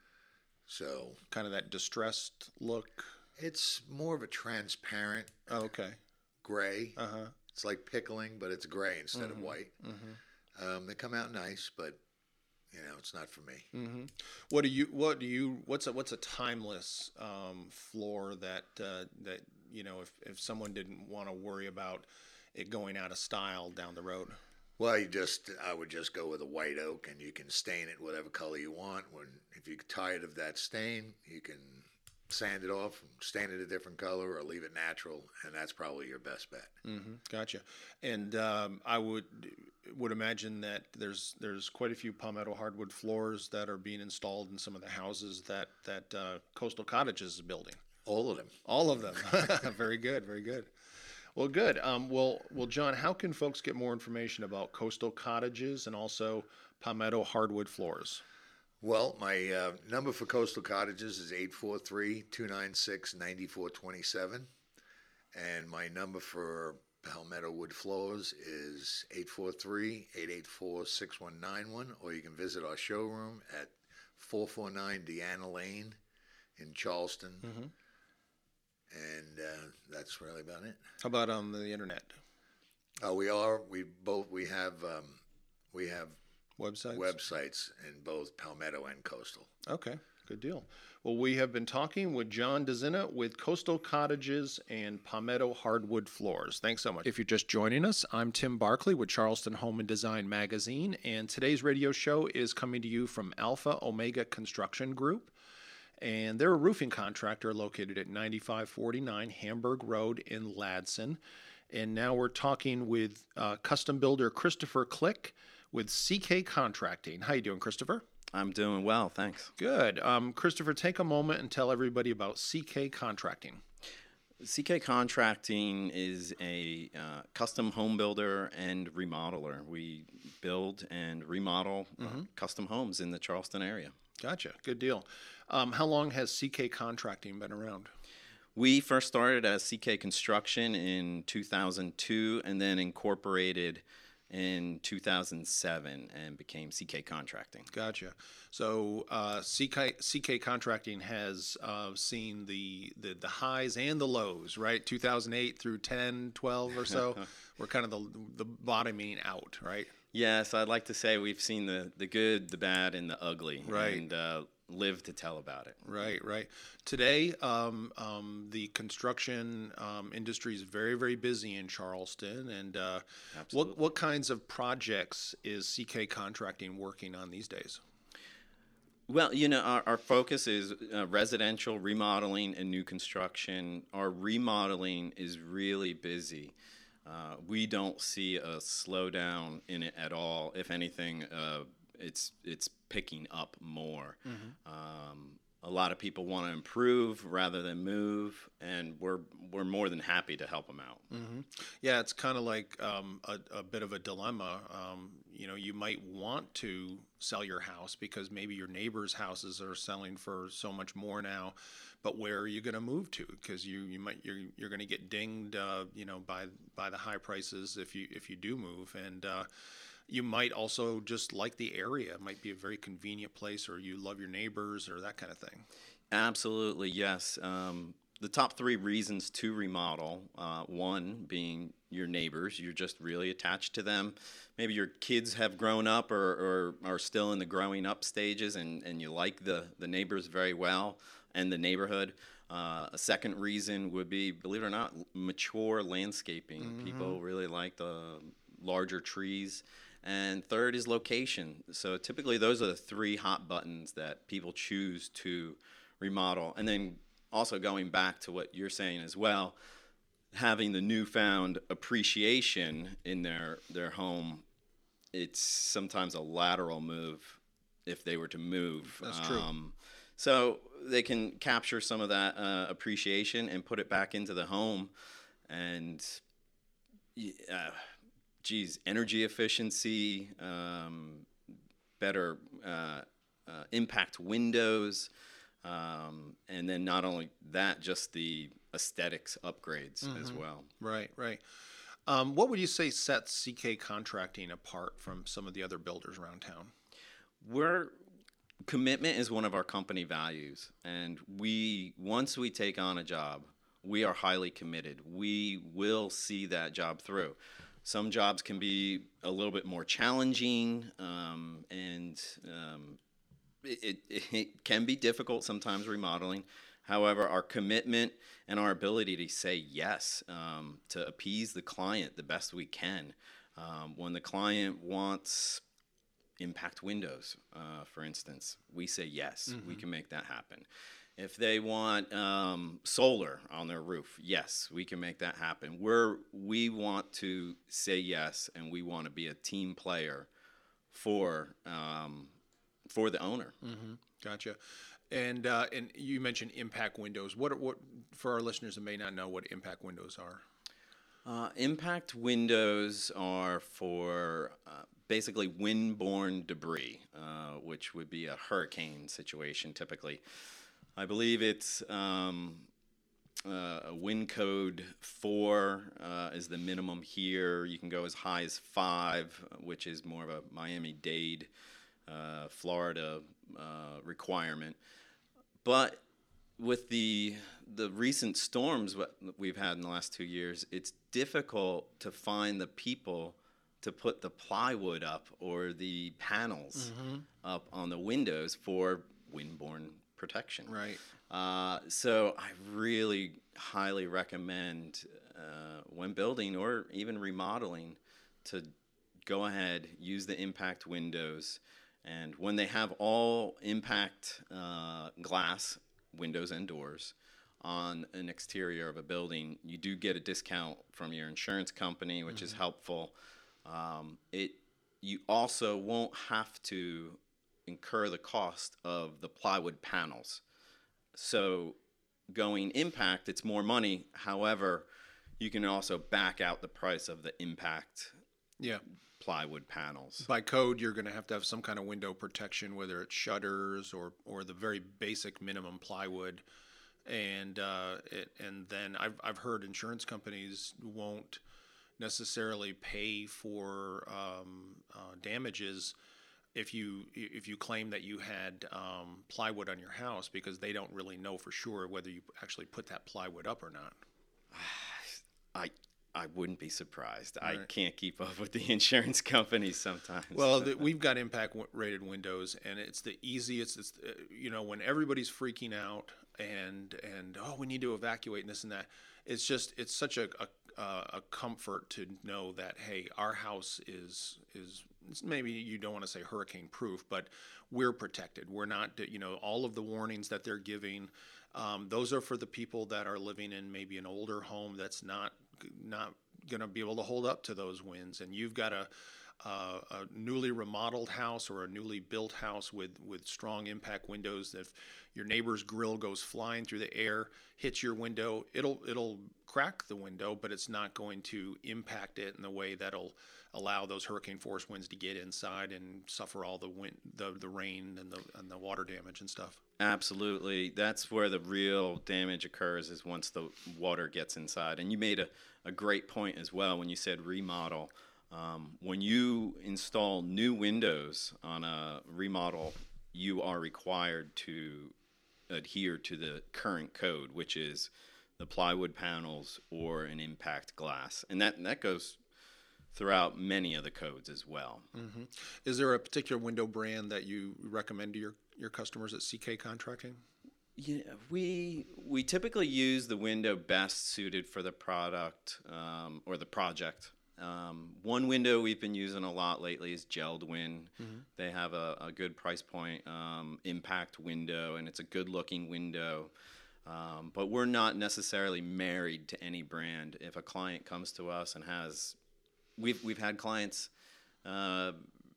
G: So
D: Kind of that distressed look.
G: it's more of a transparent
D: Oh, okay.
G: gray.
D: Uh huh.
G: It's like pickling, but it's gray instead of white. Um, they come out nice, but you know, it's not for me.
D: What do you? What do you? What's a what's a timeless um, floor that uh, that you know if if someone didn't want to worry about it going out of style down the road?
G: Well, you just I would just go with a white oak, and you can stain it whatever color you want. When if you're tired of that stain, you can sand it off, stain it a different color, or leave it natural, and that's probably your best bet.
D: Mm-hmm. Gotcha. And um, I would would imagine that there's there's quite a few palmetto hardwood floors that are being installed in some of the houses that that uh, Coastal Cottages is building.
G: All of them.
D: All of them. Very good. Very good. Well, good. Um, well, well, John, how can folks get more information about Coastal Cottages and also palmetto hardwood floors?
G: Well, my uh, number for Coastal Cottages is eight four three, two nine six, nine four two seven. And my number for Palmetto Wood Floors is eight four three, eight eight four, six one nine one. Or you can visit our showroom at four four nine Deanna Lane in Charleston.
D: Mm-hmm.
G: And uh, that's really about it.
D: How about on the internet?
G: Uh, we are, we both, we have, um, we have
D: Websites?
G: websites in both Palmetto and Coastal.
D: Okay, good deal. Well, we have been talking with John DeZina with Coastal Cottages and Palmetto Hardwood Floors. Thanks so much. If you're just joining us, I'm Tim Barkley with Charleston Home and Design Magazine, and today's radio show is coming to you from Alpha Omega Construction Group. And they're a roofing contractor located at ninety-five forty-nine Hamburg Road in Ladson. And now we're talking with uh, custom builder Christopher Click with C K Contracting. How you doing, Christopher?
H: I'm doing well, thanks.
D: Good. Um, Christopher, take a moment and tell everybody about C K Contracting.
H: C K Contracting is a uh, custom home builder and remodeler. We build and remodel uh, custom homes in the Charleston area.
D: Gotcha. Good deal. Um, how long has C K Contracting been around?
H: We first started as C K Construction in two thousand two and then incorporated in two thousand seven and became C K Contracting.
D: Gotcha. So uh, C K C K Contracting has uh, seen the, the the highs and the lows, right? two thousand eight through ten, twelve or so. We're kind of the the bottoming out, right?
H: Yes, I'd like to say we've seen the, the good, the bad, and the ugly.
D: Right.
H: And uh, live to tell about it.
D: Right, right. Today, um, um, the construction um, industry is very, very busy in Charleston. And uh, what what kinds of projects is C K Contracting working on these days?
H: Well, you know, our, our focus is uh, residential remodeling and new construction. Our remodeling is really busy. Uh, we don't see a slowdown in it at all. If anything, uh, it's it's picking up more. Um, a lot of people want to improve rather than move, and we're we're more than happy to help them out.
D: Mm-hmm. Yeah, it's kind of like um, a, a bit of a dilemma. Um, you know, you might want to sell your house because maybe your neighbors' houses are selling for so much more now. But where are you going to move to? Because you, you might you're you're going to get dinged, uh, you know, by by the high prices if you if you do move, and uh, you might also just like the area. It might be a very convenient place, or you love your neighbors, or that kind of thing.
H: Absolutely, yes. Um, the top three reasons to remodel, uh, one being your neighbors. You're just really attached to them. Maybe your kids have grown up or, or are still in the growing up stages, and, and you like the, the neighbors very well and the neighborhood. Uh, a second reason would be, believe it or not, mature landscaping. Mm-hmm. People really like the larger trees. And third is location. So typically those are the three hot buttons that people choose to remodel. And then also going back to what you're saying as well, having the newfound appreciation in their, their home, it's sometimes a lateral move if they were to move.
D: That's true.
H: Um, so they can capture some of that uh, appreciation and put it back into the home. And uh, geez, energy efficiency, um, better uh, uh, impact windows, um, and then not only that, just the aesthetics upgrades as well.
D: Right, right. Um, what would you say sets C K Contracting apart from some of the other builders around town?
H: We're commitment is one of our company values, and we once we take on a job, we are highly committed. We will see that job through. Some jobs can be a little bit more challenging, um, and um, it, it, it can be difficult sometimes remodeling. However, our commitment and our ability to say yes, um, to appease the client the best we can. Um, when the client wants impact windows, uh, for instance, we say yes, mm-hmm. we can make that happen. If they want um, solar on their roof, yes, we can make that happen. We're, we want to say yes, and we want to be a team player for um, for the owner.
D: Mm-hmm. Gotcha. And uh, and you mentioned impact windows. What what for our listeners that may not know what impact windows are?
H: Uh, impact windows are for uh, basically wind-borne debris, uh, which would be a hurricane situation typically. I believe it's um, uh, a wind code four uh, is the minimum here. You can go as high as five, which is more of a Miami-Dade, uh, Florida uh, requirement. But with the the recent storms we've had in the last two years, it's difficult to find the people to put the plywood up or the panels mm-hmm. up on the windows for wind-borne protection.
D: Right.
H: Uh, so I really highly recommend uh, when building or even remodeling to go ahead, use the impact windows. And when they have all impact uh, glass, windows and doors, on an exterior of a building, you do get a discount from your insurance company, which mm-hmm. is helpful. Um, it you also won't have to incur the cost of the plywood panels. So going impact, it's more money. However, you can also back out the price of the impact
D: yeah.
H: plywood panels.
D: By code, you're going to have to have some kind of window protection, whether it's shutters or, or the very basic minimum plywood. And uh, it, and then I've I've heard insurance companies won't necessarily pay for um, uh, damages if you if you claim that you had um, plywood on your house, because they don't really know for sure whether you actually put that plywood up or not.
H: I I wouldn't be surprised.
D: Right.
H: I can't keep up with the insurance companies sometimes.
D: Well, the, we've got impact rated windows, and it's the easiest. It's uh, you know, when everybody's freaking out and and oh, we need to evacuate and this and that. It's just it's such a a, a comfort to know that, hey, our house is is maybe you don't want to say hurricane proof, but we're protected. We're not, you know, all of the warnings that they're giving. Um, those are for the people that are living in maybe an older home that's not not going to be able to hold up to those winds, and you've got a, a, a newly remodeled house or a newly built house with, with strong impact windows. If your neighbor's grill goes flying through the air, hits your window, it'll it'll crack the window, but it's not going to impact it in the way that'll allow those hurricane force winds to get inside and suffer all the wind, the the rain and the and the water damage and stuff.
H: Absolutely. That's where the real damage occurs, is once the water gets inside. And you made a, a great point as well when you said remodel. Um, when you install new windows on a remodel, you are required to adhere to the current code, which is the plywood panels or an impact glass. And that, that goes throughout many of the codes as well.
D: Mm-hmm. Is there a particular window brand that you recommend to your, your customers at C K Contracting?
H: Yeah, we we typically use the window best suited for the product um, or the project. Um, one window we've been using a lot lately is Geldwin. Mm-hmm. They have a, a good price point um, impact window, and it's a good looking window. Um, but we're not necessarily married to any brand. If a client comes to us and has We've we've had clients uh,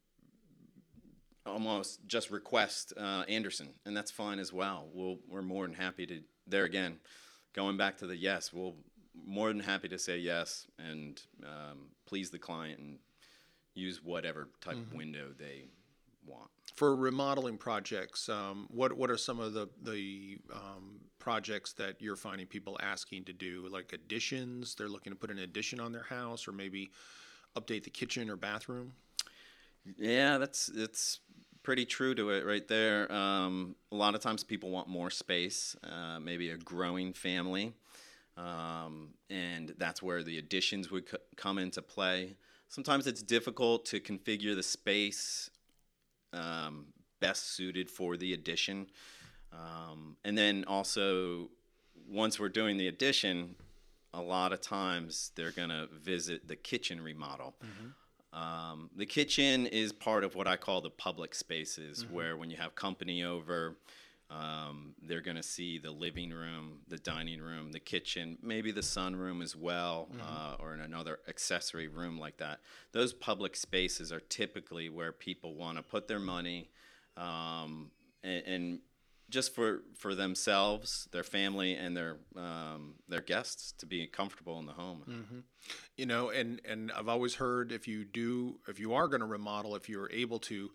H: almost just request uh, Andersen, and that's fine as well. We'll we're more than happy to. There again, going back to the yes, we'll more than happy to say yes and um, please the client and use whatever type mm-hmm. of window they want.
D: For remodeling projects, um, what what are some of the the um, projects that you're finding people asking to do? Like additions, they're looking to put an addition on their house, or maybe update the kitchen or bathroom.
H: Yeah, that's it's pretty true to it right there. Um, a lot of times people want more space, uh, maybe a growing family, um, and that's where the additions would c- come into play. Sometimes it's difficult to configure the space um, best suited for the addition. Um, and then also, once we're doing the addition, a lot of times they're going to visit the kitchen remodel. Mm-hmm. Um, the kitchen is part of what I call the public spaces, mm-hmm. where when you have company over, um, they're going to see the living room, the dining room, the kitchen, maybe the sunroom as well, mm-hmm. uh, or in another accessory room like that. Those public spaces are typically where people want to put their money, um, and, and just for, for themselves, their family, and their um, their guests to be comfortable in the home.
D: Mm-hmm. You know, and, and I've always heard if you do, if you are going to remodel, if you're able to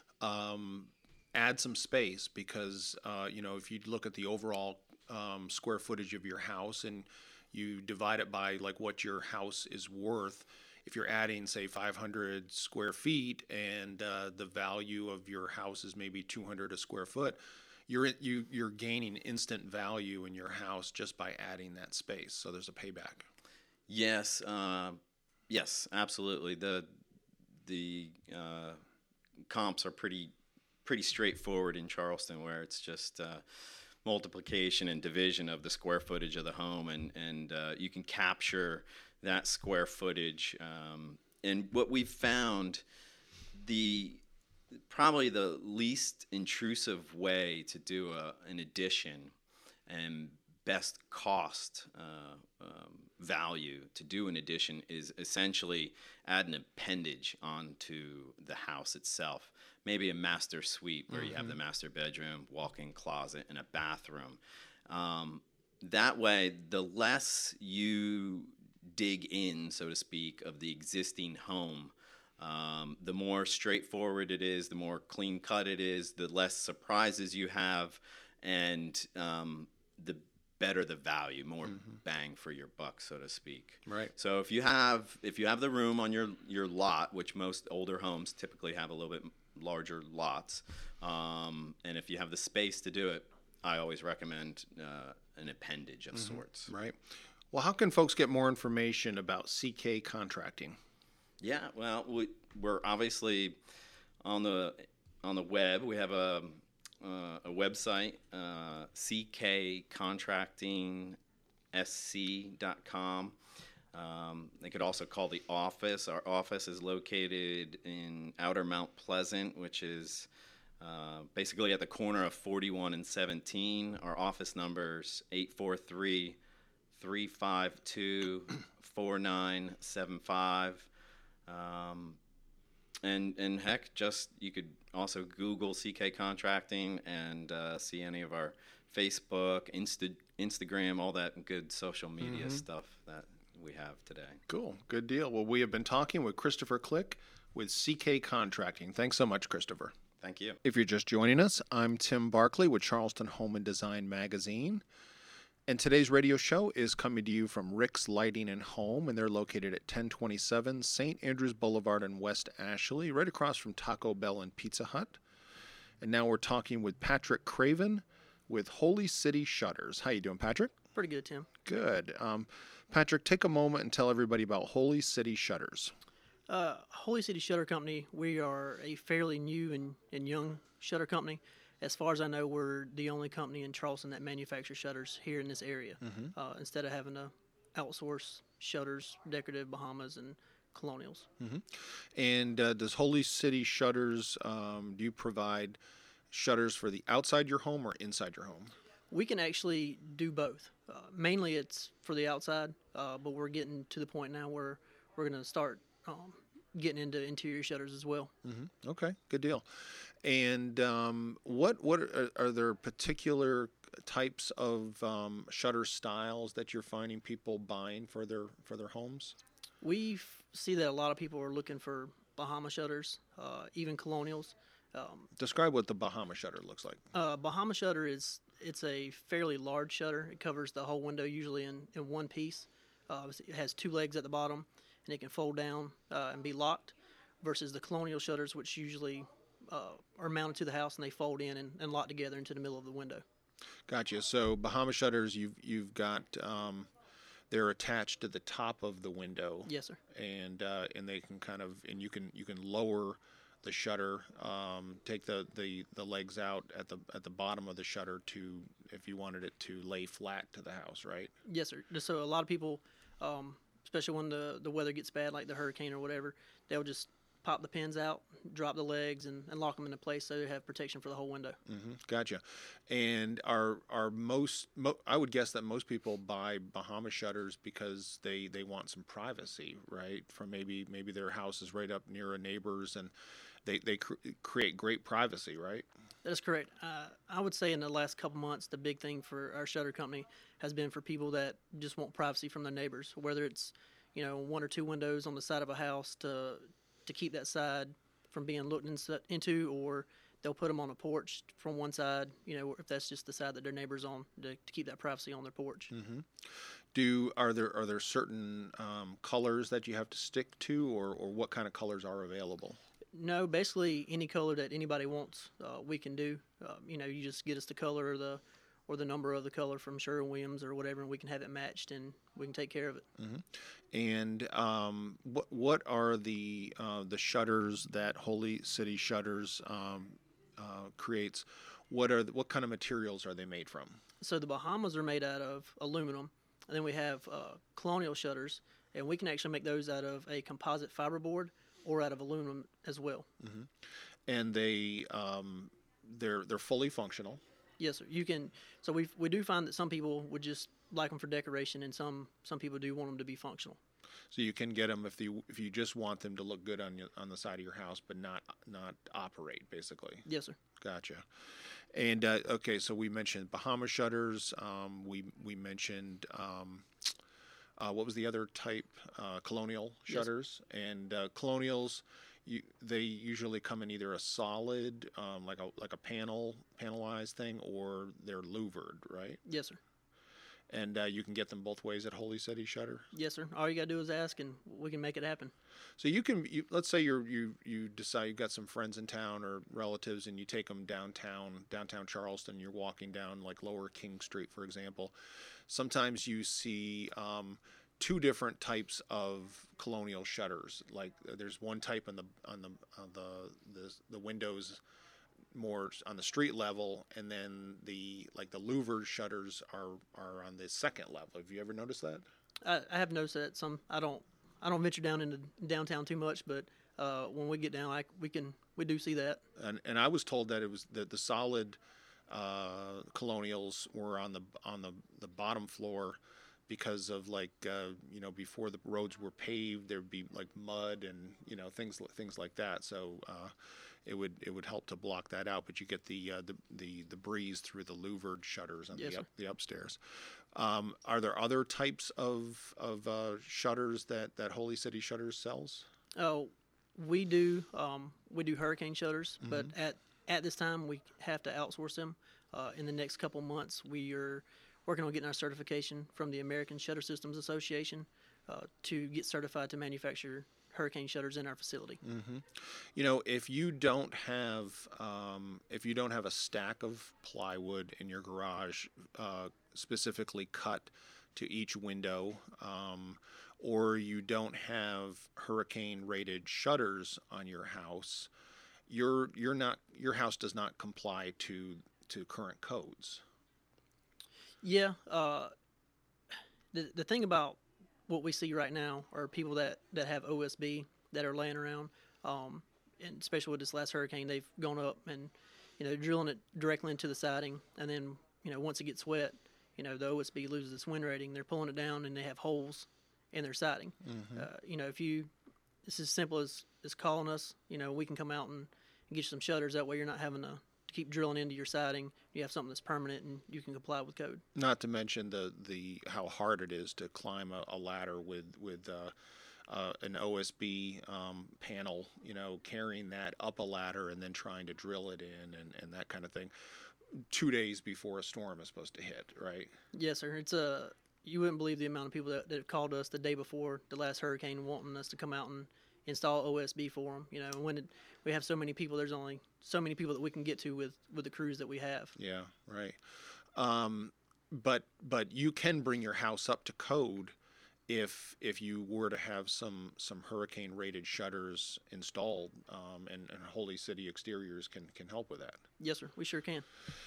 D: um, add some space, because, uh, you know, if you look at the overall um, square footage of your house and you divide it by like what your house is worth, if you're adding, say, five hundred square feet and uh, the value of your house is maybe two hundred a square foot, you're you you're gaining instant value in your house just by adding that space. So there's a payback.
H: Yes, uh, yes, absolutely. The the uh, comps are pretty pretty straightforward in Charleston, where it's just uh, multiplication and division of the square footage of the home, and and uh, you can capture that square footage. Um, and what we've found, the probably the least intrusive way to do a, an addition and best cost uh, um, value to do an addition is essentially add an appendage onto the house itself. Maybe a master suite where mm-hmm. you have the master bedroom, walk-in closet, and a bathroom. Um, that way, the less you dig in, so to speak, of the existing home, Um, the more straightforward it is, the more clean cut it is, the less surprises you have, and um, the better the value, more mm-hmm. bang for your buck, so to speak.
D: Right.
H: So if you have if you have the room on your your lot, which most older homes typically have a little bit larger lots, um, and if you have the space to do it, I always recommend uh, an appendage of mm-hmm. sorts.
D: Right. Well, how can folks get more information about C K Contracting?
H: Yeah, well, we, we're obviously on the on the web. We have a uh, a website, uh, c k contracting s c dot com. Um, they could also call the office. Our office is located in Outer Mount Pleasant, which is uh, basically at the corner of forty-one and seventeen. Our office number's eight four three, three five two, four nine seven five. Um, and and heck, just you could also Google C K Contracting and uh, see any of our Facebook, Insta, Instagram, all that good social media mm-hmm. stuff that we have today.
D: Cool, good deal. Well, we have been talking with Christopher Click with C K Contracting. Thanks so much, Christopher.
H: Thank you.
D: If you're just joining us, I'm Tim Barkley with Charleston Home and Design Magazine. And today's radio show is coming to you from Rick's Lighting and Home, and they're located at ten twenty-seven Saint Andrews Boulevard in West Ashley, right across from Taco Bell and Pizza Hut. And now we're talking with Patrick Craven with Holy City Shutters. How you doing, Patrick?
I: Pretty good, Tim.
D: Good. Um, Patrick, take a moment and tell everybody about Holy City Shutters.
I: Uh, Holy City Shutter Company, we are a fairly new and, and young shutter company. As far as I know, we're the only company in Charleston that manufactures shutters here in this area. Mm-hmm. Uh, instead of having to outsource shutters, decorative Bahamas, and colonials.
D: Mm-hmm. And uh, does Holy City Shutters, um, do you provide shutters for the outside your home or inside your home?
I: We can actually do both. Uh, mainly it's for the outside, uh, but we're getting to the point now where we're going to start um, getting into interior shutters as well.
D: Mm-hmm. Okay, good deal. And um, what what are, are there particular types of um, shutter styles that you're finding people buying for their for their homes?
I: We f- see that a lot of people are looking for Bahama shutters, uh, even colonials. Um,
D: Describe what the Bahama shutter looks like.
I: uh, Bahama shutter is it's a fairly large shutter. It covers the whole window usually in, in one piece. Uh, it has two legs at the bottom, and it can fold down uh, and be locked. Versus the Colonial shutters, which usually uh, are mounted to the house and they fold in and, and lock together into the middle of the window.
D: Gotcha. So Bahama shutters, you've you've got um, they're attached to the top of the window.
I: Yes, sir.
D: And uh, and they can kind of and you can you can lower the shutter, um, take the, the, the legs out at the at the bottom of the shutter to if you wanted it to lay flat to the house, right?
I: Yes, sir. So a lot of people, um, especially when the the weather gets bad, like the hurricane or whatever, they'll just pop the pins out, drop the legs, and, and lock them into place so they have protection for the whole window.
D: Mm-hmm. Gotcha. And are are most mo- I would guess that most people buy Bahama shutters because they, they want some privacy, right? From maybe maybe their house is right up near a neighbor's, and they they cr- create great privacy, right?
I: That's correct. Uh, I would say in the last couple months, the big thing for our shutter company has been for people that just want privacy from their neighbors, whether it's you know one or two windows on the side of a house to to keep that side from being looked into, or they'll put them on a porch from one side, you know, if that's just the side that their neighbor's on, to, to keep that privacy on their porch.
D: Mm-hmm. Do are there are there certain um, colors that you have to stick to, or, or what kind of colors are available?
I: No, basically any color that anybody wants, uh, we can do. Uh, you know, you just get us the color or the or the number of the color from Sherwin-Williams or whatever, and we can have it matched, and we can take care of it.
D: Mm-hmm. And um, what what are the uh, the shutters that Holy City Shutters um, uh, creates? What are the, what kind of materials are they made from?
I: So the Bahamas are made out of aluminum, and then we have uh, Colonial shutters, and we can actually make those out of a composite fiberboard or out of aluminum as well.
D: Mm-hmm. And they um, they're they're fully functional.
I: Yes, sir. You can. So we we do find that some people would just like them for decoration, and some some people do want them to be functional.
D: So you can get them if you if you just want them to look good on your, on the side of your house, but not not operate, basically.
I: Yes, sir.
D: Gotcha. And uh, okay, so we mentioned Bahama shutters. Um, we we mentioned um, uh, what was the other type? Uh, colonial shutters. Yes. And uh, colonials. You, they usually come in either a solid, um, like a like a panel panelized thing, or they're louvered, right?
I: Yes, sir.
D: And uh, you can get them both ways at Holy City Shutter.
I: Yes, sir. All you gotta do is ask, and we can make it happen.
D: So you can, you, let's say you're you you decide you've got some friends in town or relatives, and you take them downtown, downtown Charleston. You're walking down like Lower King Street, for example. Sometimes you see um, two different types of colonial shutters. Like there's one type on the on the on the the, the windows more on the street level, and then the like the louvered shutters are are on the second level. Have you ever noticed that?
I: I, I have noticed that some. I don't I don't venture down into downtown too much, but uh, when we get down, I we can we do see that.
D: And and I was told that it was that the solid uh, colonials were on the on the, the bottom floor because of like uh, you know before the roads were paved, there'd be like mud and you know things things like that. So uh, it would it would help to block that out. But you get the uh, the, the the breeze through the louvered shutters on
I: Yes,
D: the up,
I: sir.
D: the upstairs. Um, are there other types of of uh, shutters that, that Holy City Shutters sells?
I: Oh, we do um, we do hurricane shutters, but at at this time we have to outsource them. Uh, in the next couple months, we are working on getting our certification from the American Shutter Systems Association uh, to get certified to manufacture hurricane shutters in our facility.
D: Mm-hmm. You know, if you don't have um, if you don't have a stack of plywood in your garage uh, specifically cut to each window, um, or you don't have hurricane rated shutters on your house, you're you're not your house does not comply to to current codes.
I: Yeah, uh, the the thing about what we see right now are people that, that have O S B that are laying around, um, and especially with this last hurricane, they've gone up and you know drilling it directly into the siding, and then you know once it gets wet, you know the O S B loses its wind rating. They're pulling it down, and they have holes in their siding. Mm-hmm. Uh, you know, if you it's as simple as, as calling us, you know, we can come out and, and get you some shutters. That way, you're not having to. Keep drilling into your siding. You have something that's permanent, and you can comply with code. Not
D: to mention the, the how hard it is to climb a, a ladder with with uh, uh, an O S B um, panel, you know, carrying that up a ladder and then trying to drill it in and, and that kind of thing, two days before a storm is supposed to hit, right?
I: Yes, sir. It's a you wouldn't believe the amount of people that, that have called us the day before the last hurricane wanting us to come out and install O S B for them. You know, when it, we have so many people, there's only so many people that we can get to with, with the crews that we have.
D: Yeah, right. Um, but but you can bring your house up to code if if you were to have some some hurricane rated shutters installed, um, and, and Holy City Exteriors can can help with that.
I: Yes, sir. We sure can.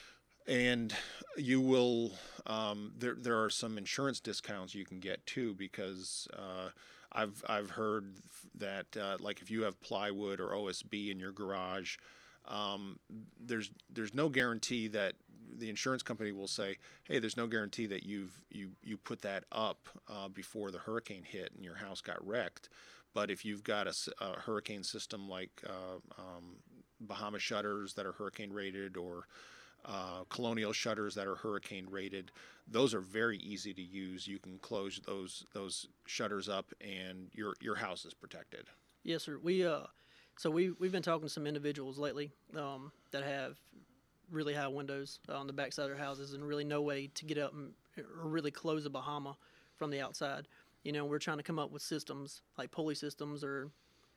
D: And you will, um, there there are some insurance discounts you can get too, because uh, I've I've heard that uh, like if you have plywood or O S B in your garage, um, there's there's no guarantee that the insurance company will say, hey, there's no guarantee that you've you you put that up uh, before the hurricane hit and your house got wrecked. But if you've got a, a hurricane system like uh, um, Bahama shutters that are hurricane rated, or Uh, Colonial shutters that are hurricane rated, those are very easy to use. You can close those those shutters up, and your your house is protected.
I: Yes, sir. We uh, so we we've been talking to some individuals lately um, that have really high windows on the backside of their houses, and really no way to get up and, or really close a Bahama from the outside. You know, we're trying to come up with systems like pulley systems or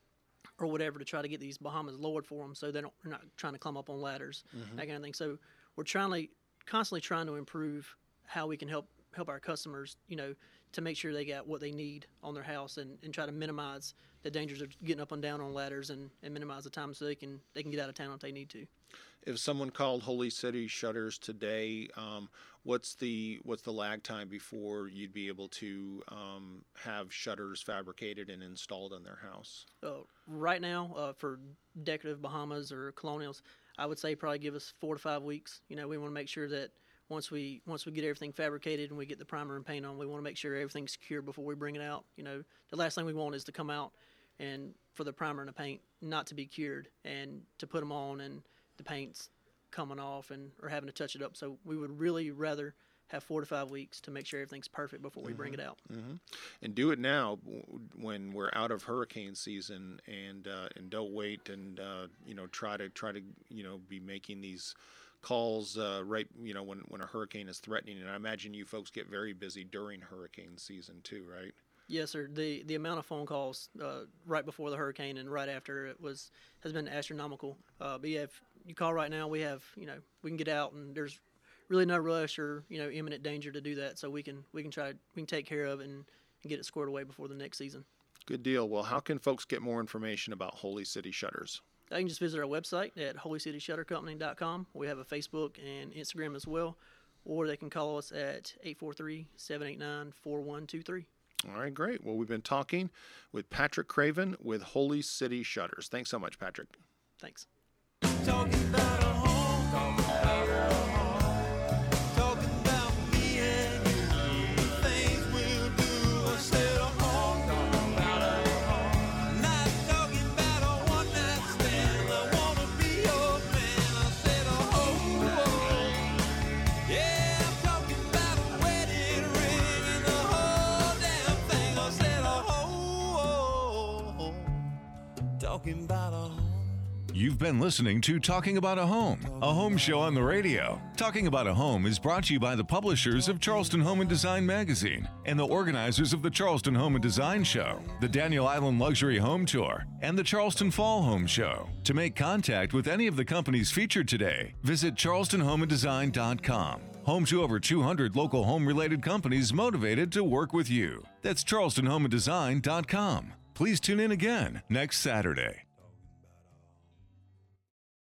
I: or whatever to try to get these Bahamas lowered for them, so they don't, they're not trying to climb up on ladders, mm-hmm. that kind of thing. So we're trying to constantly trying to improve how we can help help our customers, you know, to make sure they got what they need on their house, and, and try to minimize the dangers of getting up and down on ladders, and, and minimize the time so they can they can get out of town if they need to.
D: If someone called Holy City Shutters today, um, what's the what's the lag time before you'd be able to um, have shutters fabricated and installed in their house?
I: Uh, right now, uh, for decorative Bahamas or Colonials, I would say probably give us four to five weeks. You know, we want to make sure that once we once we get everything fabricated and we get the primer and paint on, we want to make sure everything's secure before we bring it out. You know, the last thing we want is to come out and for the primer and the paint not to be cured, and to put them on and the paint's coming off and or having to touch it up. So we would really rather have four to five weeks to make sure everything's perfect before we mm-hmm. bring it out.
D: Mm-hmm. And do it now when we're out of hurricane season, and uh, and don't wait and uh, you know try to try to you know be making these calls uh, right you know when when a hurricane is threatening. And I imagine you folks get very busy during hurricane season too, right?
I: Yes, sir. The the amount of phone calls uh, right before the hurricane and right after it was has been astronomical. Uh, but yeah, if you call right now, we have you know we can get out, and there's really no rush or you know imminent danger to do that. So we can we can try we can take care of it and, and get it squared away before the next season.
D: Good deal. Well, how can folks get more information about Holy City Shutters?
I: They can just visit our website at holy city shutter company dot com. We have a Facebook and Instagram as well, or they can call us at eight four three, seven eight nine, four one two three.
D: All right, great. Well, we've been talking with Patrick Craven with Holy City Shutters. Thanks so much, Patrick.
I: Thanks.
J: Talking about a home, talking about a home, talking about me and you, the things we'll do instead of home, talking about a home, not talking about a one night stand. I wanna be your man. I said a home, yeah, I'm talking about a wedding ring and the whole damn thing. I said a home, talking about a home.
B: You've been listening to Talking About a Home, a home show on the radio. Talking About a Home is brought to you by the publishers of Charleston Home and Design magazine and the organizers of the Charleston Home and Design Show, the Daniel Island Luxury Home Tour, and the Charleston Fall Home Show. To make contact with any of the companies featured today, visit charleston home and design dot com. Home to over two hundred local home-related companies motivated to work with you. That's charleston home and design dot com. Please tune in again next Saturday.